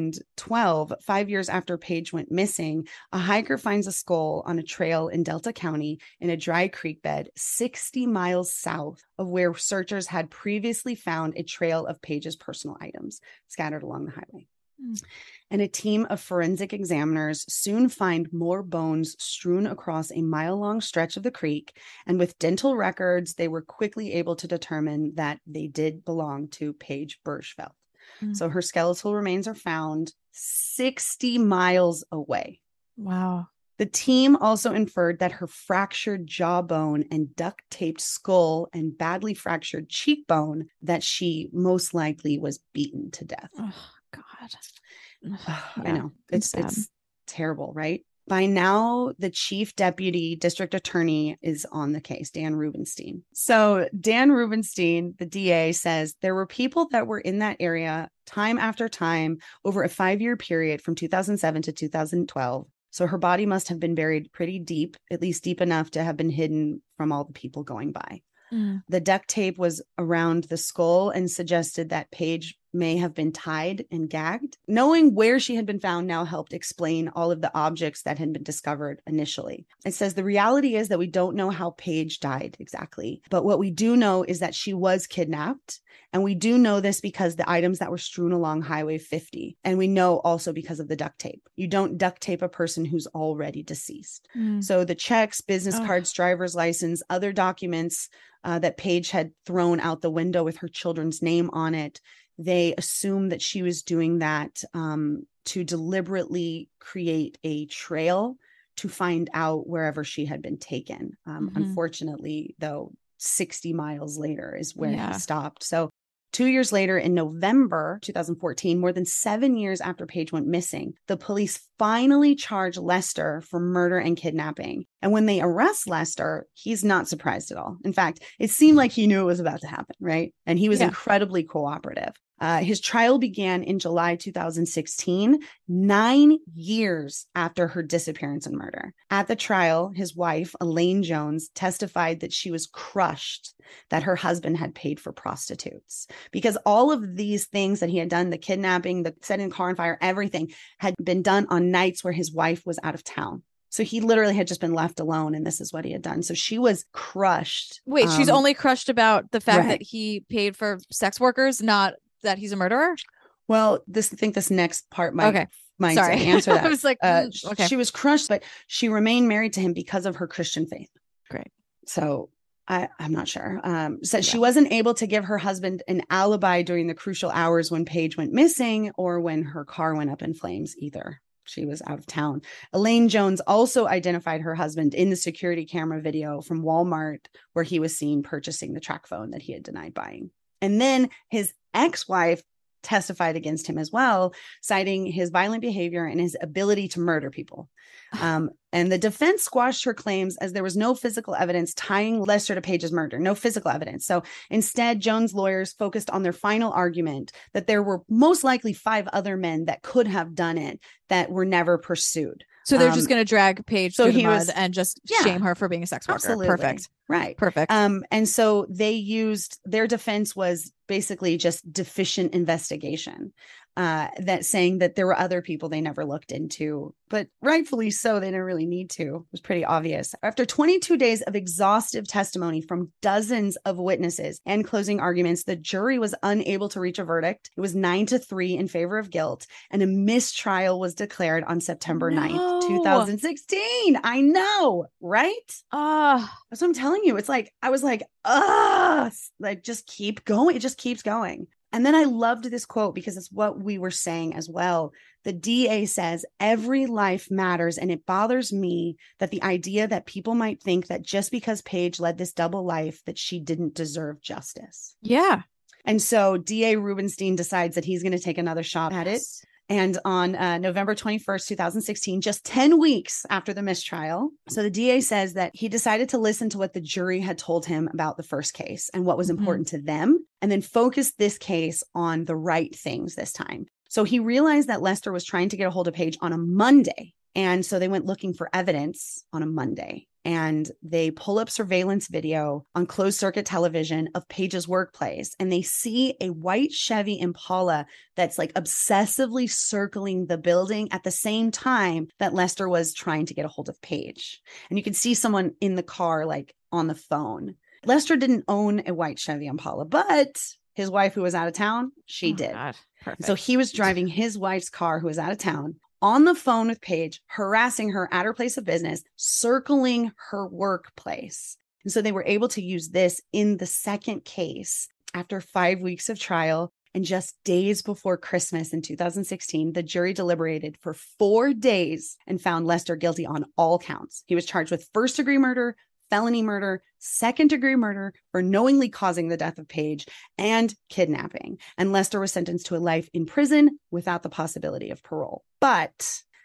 twelve, five years after Paige went missing, a hiker finds a skull on a trail in Delta County in a dry creek bed sixty miles south of where searchers had previously found a trail of Paige's personal items scattered along the highway. Mm. And a team of forensic examiners soon find more bones strewn across a mile-long stretch of the creek. And with dental records, they were quickly able to determine that they did belong to Paige Bergeveld. Mm. So her skeletal remains are found sixty miles away. Wow. The team also inferred that her fractured jawbone and duct-taped skull and badly fractured cheekbone, that she most likely was beaten to death. Oh, God. Yeah, I know. It's It's it's terrible, right? By now, the chief deputy district attorney is on the case, Dan Rubenstein. So Dan Rubenstein, the D A, says there were people that were in that area time after time over a five-year period from two thousand seven to two thousand twelve So her body must have been buried pretty deep, at least deep enough to have been hidden from all the people going by. Mm. The duct tape was around the skull and suggested that Paige may have been tied and gagged. Knowing where she had been found now helped explain all of the objects that had been discovered initially. It says the reality is that we don't know how Paige died exactly, but what we do know is that she was kidnapped. And we do know this because the items that were strewn along Highway fifty. And we know also because of the duct tape. You don't duct tape a person who's already deceased. Mm. So the checks, business Oh. cards, driver's license, other documents uh, that Paige had thrown out the window with her children's name on it, they assumed that she was doing that um, to deliberately create a trail to find out wherever she had been taken. Um, Mhm. Unfortunately, though, sixty miles later is where Yeah. he stopped. So two years later, in November two thousand fourteen, more than seven years after Paige went missing, the police finally charged Lester for murder and kidnapping. And when they arrest Lester, he's not surprised at all. In fact, it seemed like he knew it was about to happen, right? And he was Yeah. incredibly cooperative. Uh, his trial began in July two thousand sixteen, nine years after her disappearance and murder. At the trial, his wife, Elaine Jones, testified that she was crushed that her husband had paid for prostitutes because all of these things that he had done, the kidnapping, the setting the car on fire, everything had been done on nights where his wife was out of town. So he literally had just been left alone, and this is what he had done. So she was crushed. Wait, she's Um, only crushed about the fact right. that he paid for sex workers, not that he's a murderer? Well, this I think this next part might, Okay. might Sorry. answer that. I was like, Uh, mm, okay. She was crushed, but she remained married to him because of her Christian faith. Great. So I, I'm not sure. Um, said she Yeah. wasn't able to give her husband an alibi during the crucial hours when Paige went missing or when her car went up in flames either. She was out of town. Elaine Jones also identified her husband in the security camera video from Walmart where he was seen purchasing the track phone that he had denied buying. And then his ex-wife testified against him as well, citing his violent behavior and his ability to murder people. Um, and the defense squashed her claims as there was no physical evidence tying Lester to Paige's murder, no physical evidence. So instead, Jones' lawyers focused on their final argument that there were most likely five other men that could have done it that were never pursued. So they're Um, just going to drag Paige so through the he mud was- and just Yeah. shame her for being a sex worker. Absolutely. Perfect. Right. Perfect. Um, and so they used their defense was basically just deficient investigation, uh, that saying that there were other people they never looked into, but rightfully so, they didn't really need to. It was pretty obvious. After twenty-two days of exhaustive testimony from dozens of witnesses and closing arguments, the jury was unable to reach a verdict. It was nine to three in favor of guilt, and a mistrial was declared on September ninth, No. two thousand sixteen. I know, right? Ah, That's what I'm telling you. It's like, I was like, ah, like just keep going. It just keeps going. And then I loved this quote because it's what we were saying as well. The D A says, every life matters. And it bothers me that the idea that people might think that just because Paige led this double life, that she didn't deserve justice. yeah. And so D A Rubenstein decides that he's going to take another shot at it. And on uh, November twenty-first, two thousand sixteen, just ten weeks after the mistrial, so the D A says that he decided to listen to what the jury had told him about the first case and what was Mhm. important to them, and then focus this case on the right things this time. So he realized that Lester was trying to get a hold of Paige on a Monday. And so they went looking for evidence on a Monday. And they pull up surveillance video on closed circuit television of Paige's workplace. And they see a white Chevy Impala that's like obsessively circling the building at the same time that Lester was trying to get a hold of Paige. And you can see someone in the car, like on the phone. Lester didn't own a white Chevy Impala, but his wife, who was out of town, she Oh, did. God. Perfect. So he was driving his wife's car, who was out of town, on the phone with Paige, harassing her at her place of business, circling her workplace. And so they were able to use this in the second case after five weeks of trial. And just days before Christmas in two thousand sixteen, the jury deliberated for four days and found Lester guilty on all counts. He was charged with first degree murder, felony murder, second degree murder for knowingly causing the death of Paige, and kidnapping. And Lester was sentenced to a life in prison without the possibility of parole. But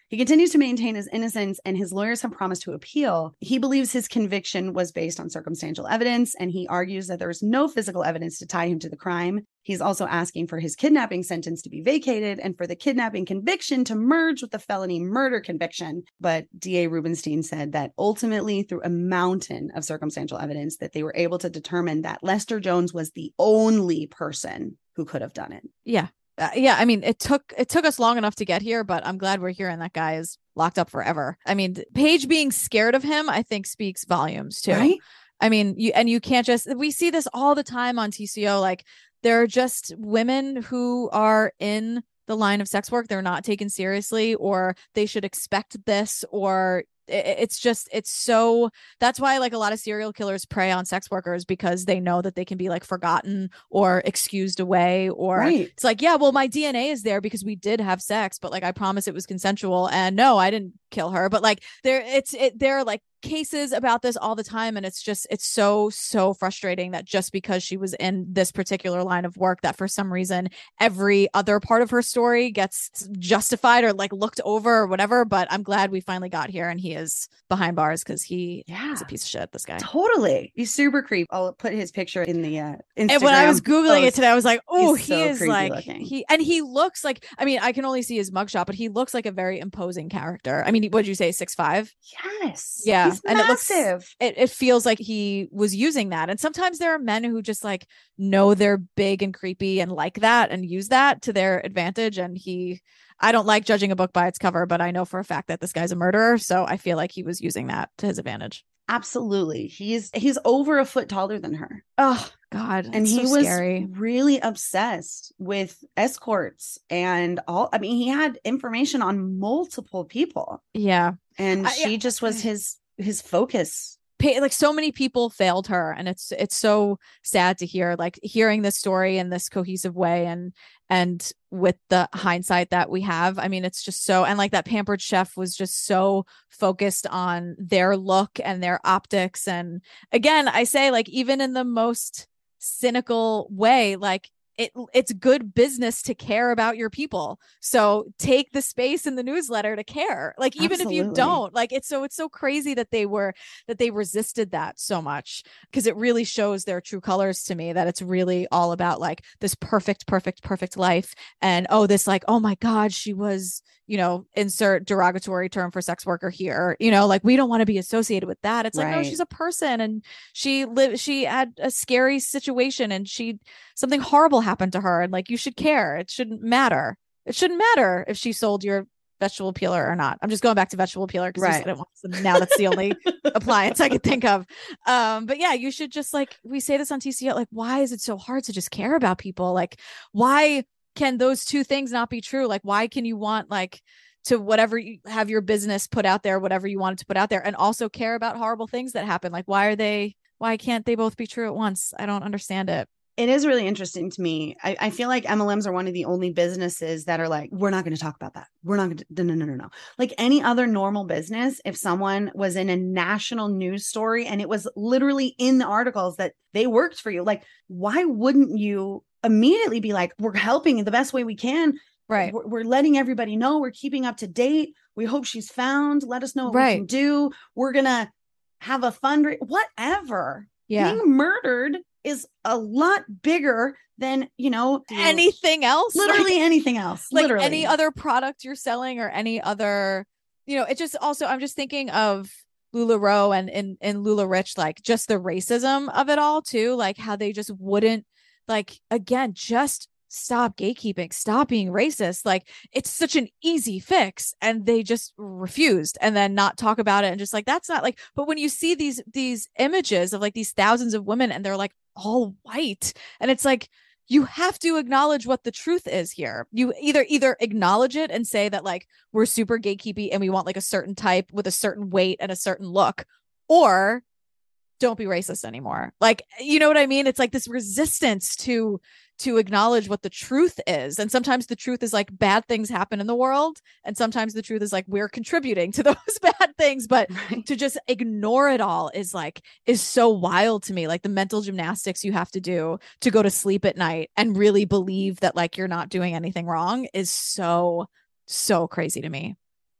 He continues to maintain his innocence, and his lawyers have promised to appeal. He believes his conviction was based on circumstantial evidence, and he argues that there is no physical evidence to tie him to the crime. He's also asking for his kidnapping sentence to be vacated and for the kidnapping conviction to merge with the felony murder conviction. But D A Rubenstein said that ultimately, through a mountain of circumstantial evidence, that they were able to determine that Lester Jones was the only person who could have done it. Yeah. Uh, yeah, I mean, it took it took us long enough to get here, but I'm glad we're here and that guy is locked up forever. I mean, Paige being scared of him, I think speaks volumes too. Right? I mean, you and you can't just, we see this all the time on T C O. Like, there are just women who are in the line of sex work. They're not taken seriously, or they should expect this, or it's just, it's so, that's why like a lot of serial killers prey on sex workers, because they know that they can be like forgotten or excused away, or Right. it's like, yeah, well, my D N A is there because we did have sex, but like, I promise it was consensual, and no, I didn't kill her. But like, there, it's, it, there are like cases about this all the time, and it's just, it's so, so frustrating that just because she was in this particular line of work, that for some reason every other part of her story gets justified or like looked over or whatever. But I'm glad we finally got here, and he is behind bars, because he Yeah. is a piece of shit, this guy. Totally. He's super creepy. I'll put his picture in the uh, Instagram. And when I was Googling post. it today, I was like, oh, He's he so is creepy like, looking. he, and he looks like, I mean, I can only see his mugshot, but he looks like a very imposing character. I mean, what did you say, six five? Yes. Yeah. He's And it looks, massive. it, it feels like he was using that. And sometimes there are men who just like know they're big and creepy and like that and use that to their advantage. And he, I don't like judging a book by its cover, but I know for a fact that this guy's a murderer. So I feel like he was using that to his advantage. Absolutely. He's he's over a foot taller than her. Oh God. And he so was scary. really obsessed with escorts and all. I mean, he had information on multiple people, Yeah. and I- she yeah. just was his his focus. Pa- like so many people failed her, and it's it's so sad to hear, like hearing this story in this cohesive way, and and with the hindsight that we have. I mean, it's just so, and like that Pampered Chef was just so focused on their look and their optics. And again, I say, like, even in the most cynical way, like it it's good business to care about your people. So take the space in the newsletter to care. Like, even if you Absolutely. don't, like, it's so it's so crazy that they were that they resisted that so much, because it really shows their true colors to me, that it's really all about like this perfect, perfect, perfect life. And oh, this like, oh my God, she was, you know, insert derogatory term for sex worker here, you know, like we don't want to be associated with that. It's like, no, Right. she's a person, and she lived, she had a scary situation, and she, something horrible happened to her, and like, you should care. It shouldn't matter. It shouldn't matter if she sold your vegetable peeler or not. I'm just going back to vegetable peeler because Right. you said it once, and now that's the only appliance I could think of. Um, but yeah, you should just, like, we say this on T C O, like, why is it so hard to just care about people? Like, why can those two things not be true? Like, why can you want like to whatever you have your business put out there, whatever you wanted to put out there, and also care about horrible things that happen? Like, why are they, why can't they both be true at once? I don't understand it. It is really interesting to me. I, I feel like M L Ms are one of the only businesses that are like, we're not going to talk about that. We're not going to, no, no, no, no, no. Like any other normal business, if someone was in a national news story and it was literally in the articles that they worked for you, like, why wouldn't you immediately be like, we're helping in the best way we can. Right. We're, we're letting everybody know. We're keeping up to date. We hope she's found. Let us know what Right. we can do. We're going to have a fundraiser, whatever. Yeah. Being murdered is a lot bigger than, you know, Anything else? literally Like, anything else. like literally. any other product you're selling, or any other, you know, it just also, I'm just thinking of LuLaRoe and in in Lula Rich, like just the racism of it all too, like how they just wouldn't, like, again, just stop gatekeeping, stop being racist. Like, it's such an easy fix, and they just refused, and then not talk about it, and just like, that's not like, but when you see these these images of like these thousands of women, and they're like all white, and it's like, you have to acknowledge what the truth is here. You either either acknowledge it and say that like, we're super gatekeepy and we want like a certain type with a certain weight and a certain look, or don't be racist anymore. Like, you know what I mean? It's like this resistance to to acknowledge what the truth is. And sometimes the truth is like, bad things happen in the world, and sometimes the truth is like, we're contributing to those bad things. But Right. to just ignore it all is like, is so wild to me. Like the mental gymnastics you have to do to go to sleep at night and really believe that like you're not doing anything wrong is so so crazy to me.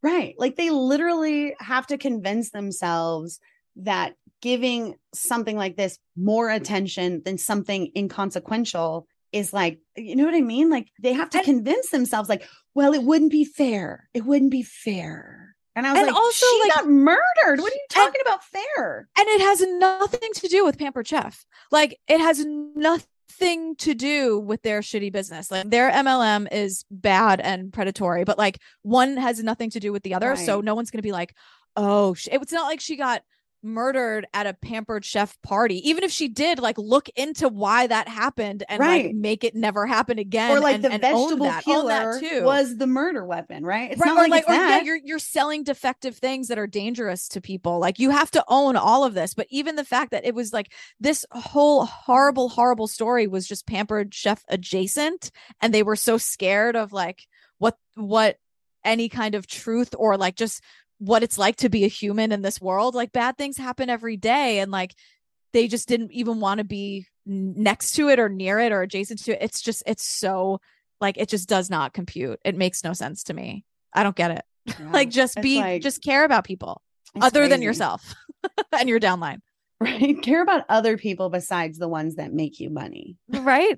Right. Like they literally have to convince themselves that giving something like this more attention than something inconsequential is like, you know what I mean? Like they have to And- convince themselves like, well, it wouldn't be fair. It wouldn't be fair. And I was And like, also, she like- got murdered. What are you talking and- about fair? And it has nothing to do with Pampered Chef. Like it has nothing to do with their shitty business. Like their M L M is bad and predatory, but like one has nothing to do with the other. Right. So no one's going to be like, oh, sh-. It's not like she got murdered at a Pampered Chef party. Even if she did, like look into why that happened and Right. like make it never happen again. Or like and, the and own vegetable that, own that peeler too. was the murder weapon, right? It's Right, not or like, like, it's or yeah, that. you're you're selling defective things that are dangerous to people. Like you have to own all of this. But even the fact that it was like this whole horrible, horrible story was just Pampered Chef adjacent, and they were so scared of like what what any kind of truth or like just what it's like to be a human in this world. Like bad things happen every day, and like they just didn't even want to be next to it or near it or adjacent to it. It's just it's so like it just does not compute. It makes no sense to me. I don't get it. Yeah. Like just It's be like- just care about people It's other than crazy. yourself and your downline. Right. Care about other people besides the ones that make you money. Right?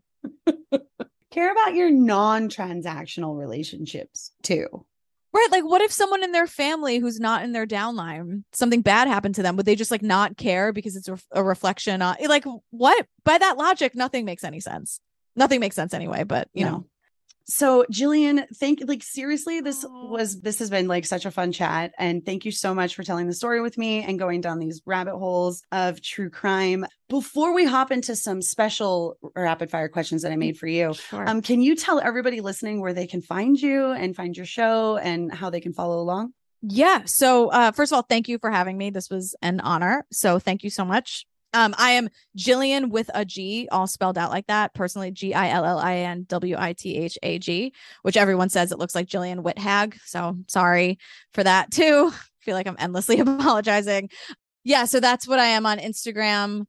Care about your non-transactional relationships too. Right. Like what if someone in their family who's not in their downline, something bad happened to them, would they just like not care because it's a, a reflection on like what? By that logic, nothing makes any sense. Nothing makes sense anyway, but you No. know. So Jillian, thank like seriously, this Aw. was this has been like such a fun chat. And thank you so much for telling the story with me and going down these rabbit holes of true crime. Before we hop into some special rapid fire questions that I made for you, Sure. um, can you tell everybody listening where they can find you and find your show and how they can follow along? Yeah. So uh first of all, thank you for having me. This was an honor. So thank you so much. Um, I am Jillian with a G, all spelled out like that. Personally, G I L L I N W I T H A G, which everyone says it looks like Jillian Whithag. So sorry for that too. I feel like I'm endlessly apologizing. Yeah, so that's what I am on Instagram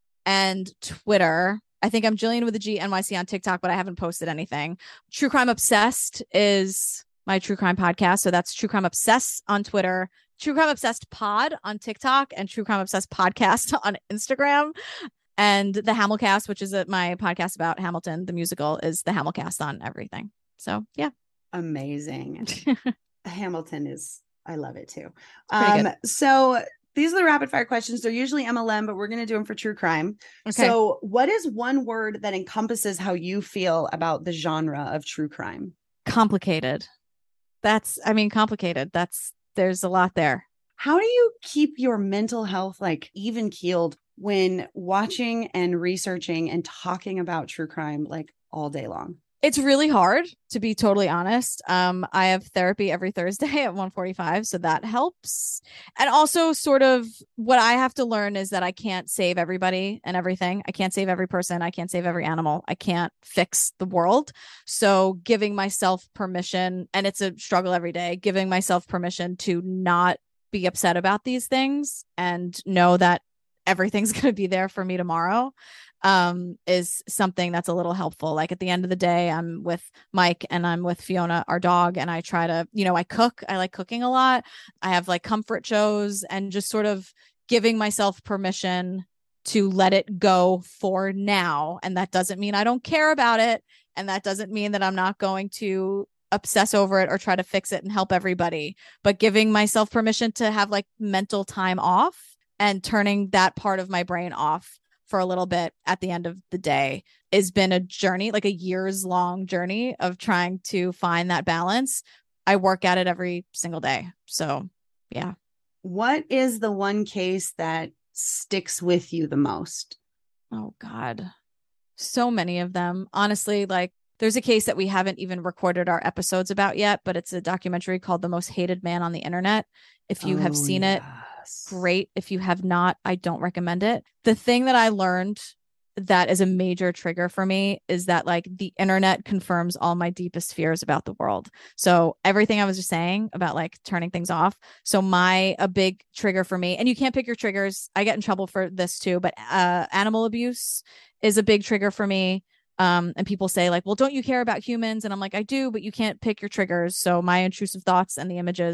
and Twitter. I think I'm Jillian with a G N Y C on TikTok, but I haven't posted anything. True Crime Obsessed is my true crime podcast. So that's True Crime Obsessed on Twitter, True Crime Obsessed Pod on TikTok, and True Crime Obsessed Podcast on Instagram. And the Hamilcast, which is a, my podcast about Hamilton, the musical, is the Hamilcast on everything. So yeah. Amazing. Hamilton is, I love it too. Pretty Um, so these are the rapid fire questions. They're usually M L M, but we're going to do them for true crime. Okay. So what is one word that encompasses how you feel about the genre of true crime? Complicated. That's, I mean, complicated. That's, there's a lot there. How do you keep your mental health like even keeled when watching and researching and talking about true crime like all day long? It's really hard, to be totally honest. Um, I have therapy every Thursday at one forty-five, so that helps. And also sort of what I have to learn is that I can't save everybody and everything. I can't save every person. I can't save every animal. I can't fix the world. So giving myself permission, and it's a struggle every day, giving myself permission to not be upset about these things and know that everything's going to be there for me tomorrow um is something that's a little helpful. Like at the end of the day, I'm with Mike and I'm with Fiona, our dog, and I try to, you know, I cook. I like cooking a lot. I have like comfort shows and just sort of giving myself permission to let it go for now. And that doesn't mean I don't care about it. And that doesn't mean that I'm not going to obsess over it or try to fix it and help everybody, but giving myself permission to have like mental time off and turning that part of my brain off for a little bit at the end of the day has been a journey, like a years long journey of trying to find that balance. I work at it every single day. So yeah. What is the one case that sticks with you the most? Oh God. So many of them. Honestly, like there's a case that we haven't even recorded our episodes about yet, but it's a documentary called The Most Hated Man on the Internet. If you have Oh, seen it, yes. great. If you have not, I don't recommend it. The thing that I learned that is a major trigger for me is that like the internet confirms all my deepest fears about the world. So everything I was just saying about like turning things off. So my, a big trigger for me, and you can't pick your triggers. I get in trouble for this too, but uh, animal abuse is a big trigger for me. Um, and people say like, well, don't you care about humans? And I'm like, I do, but you can't pick your triggers. So my intrusive thoughts and the images,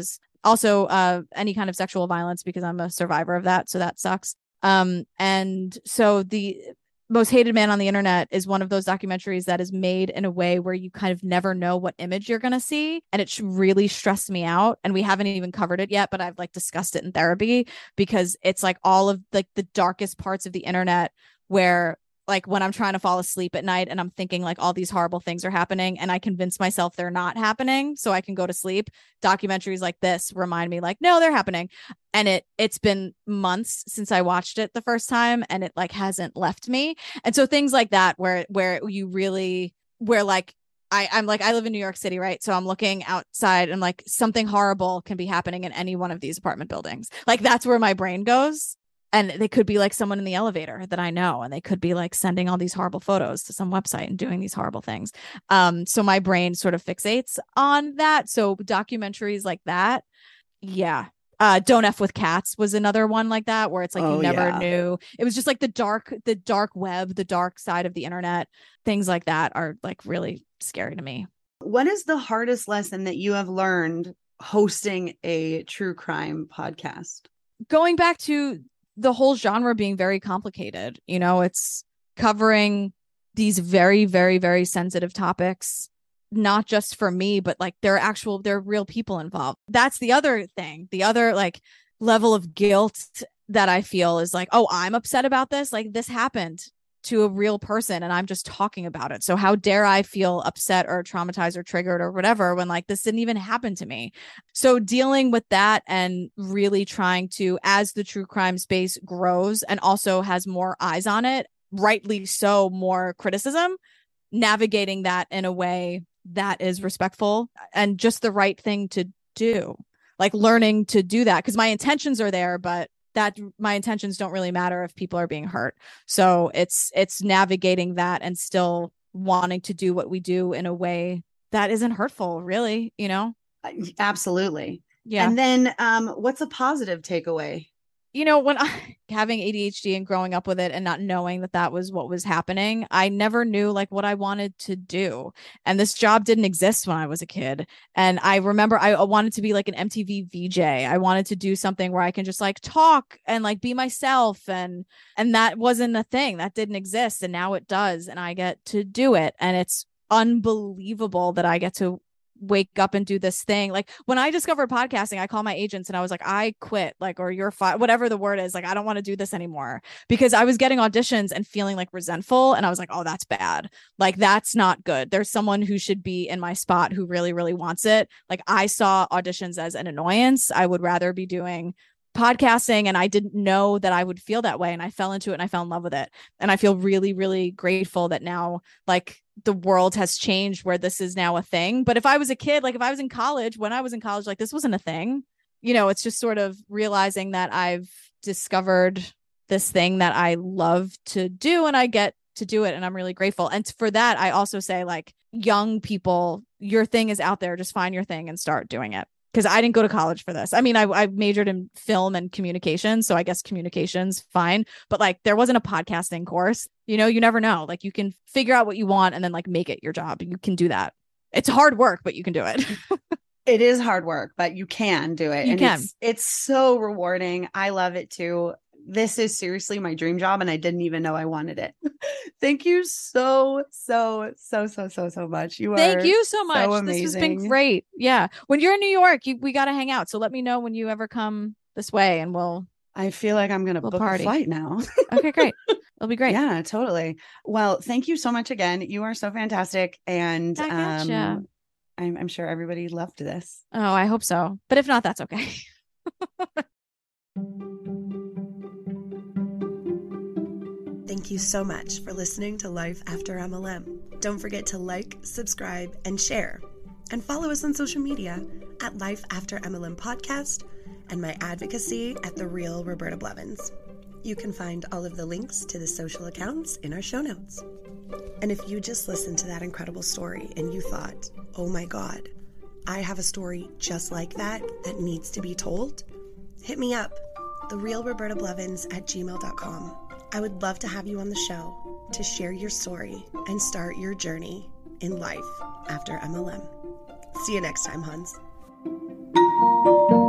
Also, uh, any kind of sexual violence, because I'm a survivor of that. So that sucks. Um, and so the Most Hated Man on the Internet is one of those documentaries that is made in a way where you kind of never know what image you're going to see. And it really stressed me out. And we haven't even covered it yet, but I've like discussed it in therapy, because it's like all of like the darkest parts of the internet where like when I'm trying to fall asleep at night and I'm thinking like all these horrible things are happening and I convince myself they're not happening so I can go to sleep. Documentaries like this remind me like, no, they're happening. And it, it's been months since I watched it the first time and it like hasn't left me. And so things like that, where, where you really, where like, I, I'm like, I live in New York City, right? So I'm looking outside and like something horrible can be happening in any one of these apartment buildings. Like that's where my brain goes. And they could be like someone in the elevator that I know, and they could be like sending all these horrible photos to some website and doing these horrible things. Um, so my brain sort of fixates on that. So documentaries like that, yeah. Uh, Don't F with Cats was another one like that, where it's like Oh, you never yeah. knew. It was just like the dark, the dark web, the dark side of the internet. Things like that are like really scary to me. What is the hardest lesson that you have learned hosting a true crime podcast? Going back to the whole genre being very complicated, you know, it's covering these very, very, very sensitive topics, not just for me, but like there are actual, there are real people involved. That's the other thing. The other like level of guilt that I feel is like, oh, I'm upset about this. Like this happened to a real person and I'm just talking about it. So how dare I feel upset or traumatized or triggered or whatever when like this didn't even happen to me. So dealing with that and really trying to, as the true crime space grows and also has more eyes on it, rightly so, more criticism, navigating that in a way that is respectful and just the right thing to do. Like learning to do that, because my intentions are there, but that my intentions don't really matter if people are being hurt. So it's it's navigating that and still wanting to do what we do in a way that isn't hurtful, really, you know? Absolutely. Yeah. And then um, what's a positive takeaway? You know, when I having A D H D and growing up with it and not knowing that that was what was happening, I never knew like what I wanted to do. And this job didn't exist when I was a kid. And I remember I wanted to be like an M T V V J. I wanted to do something where I can just like talk and like be myself. And, and that wasn't a thing that didn't exist. And now it does. And I get to do it. And it's unbelievable that I get to wake up and do this thing. Like when I discovered podcasting, I called my agents and I was like, I quit, like, or you're fine, whatever the word is. Like, I don't want to do this anymore, because I was getting auditions and feeling like resentful. And I was like, oh, that's bad. Like, that's not good. There's someone who should be in my spot who really, really wants it. Like I saw auditions as an annoyance. I would rather be doing podcasting, and I didn't know that I would feel that way. And I fell into it and I fell in love with it. And I feel really, really grateful that now, like, the world has changed where this is now a thing. But if I was a kid, like if I was in college, when I was in college, like this wasn't a thing, you know. It's just sort of realizing that I've discovered this thing that I love to do and I get to do it. And I'm really grateful. And for that, I also say, like, young people, your thing is out there. Just find your thing and start doing it. Because I didn't go to college for this. I mean, I, I majored in film and communications, so I guess communications, fine. But like, there wasn't a podcasting course. You know, you never know. Like, you can figure out what you want and then like make it your job. You can do that. It's hard work, but you can do it. It is hard work, but you can do it. You and can. It's, it's so rewarding. I love it too. This is seriously my dream job, and I didn't even know I wanted it. Thank you so, so, so, so, so, so much. You are Thank you so much. so This has been amazing. great. Yeah. When you're in New York, you, we got to hang out. So let me know when you ever come this way and we'll. I feel like I'm going to We'll book party. a flight now. Okay, great. It'll be great. Yeah, totally. Well, thank you so much again. You are so fantastic. And I gotcha. um, I'm, I'm sure everybody loved this. Oh, I hope so. But if not, that's okay. Thank you so much for listening to Life After M L M. Don't forget to like, subscribe, and share. And follow us on social media at Life After M L M Podcast and my advocacy at The Real Roberta Blevins. You can find all of the links to the social accounts in our show notes. And if you just listened to that incredible story and you thought, oh my God, I have a story just like that that needs to be told, hit me up, the real roberta blevins at gmail dot com. I would love to have you on the show to share your story and start your journey in life after M L M. See you next time, Huns.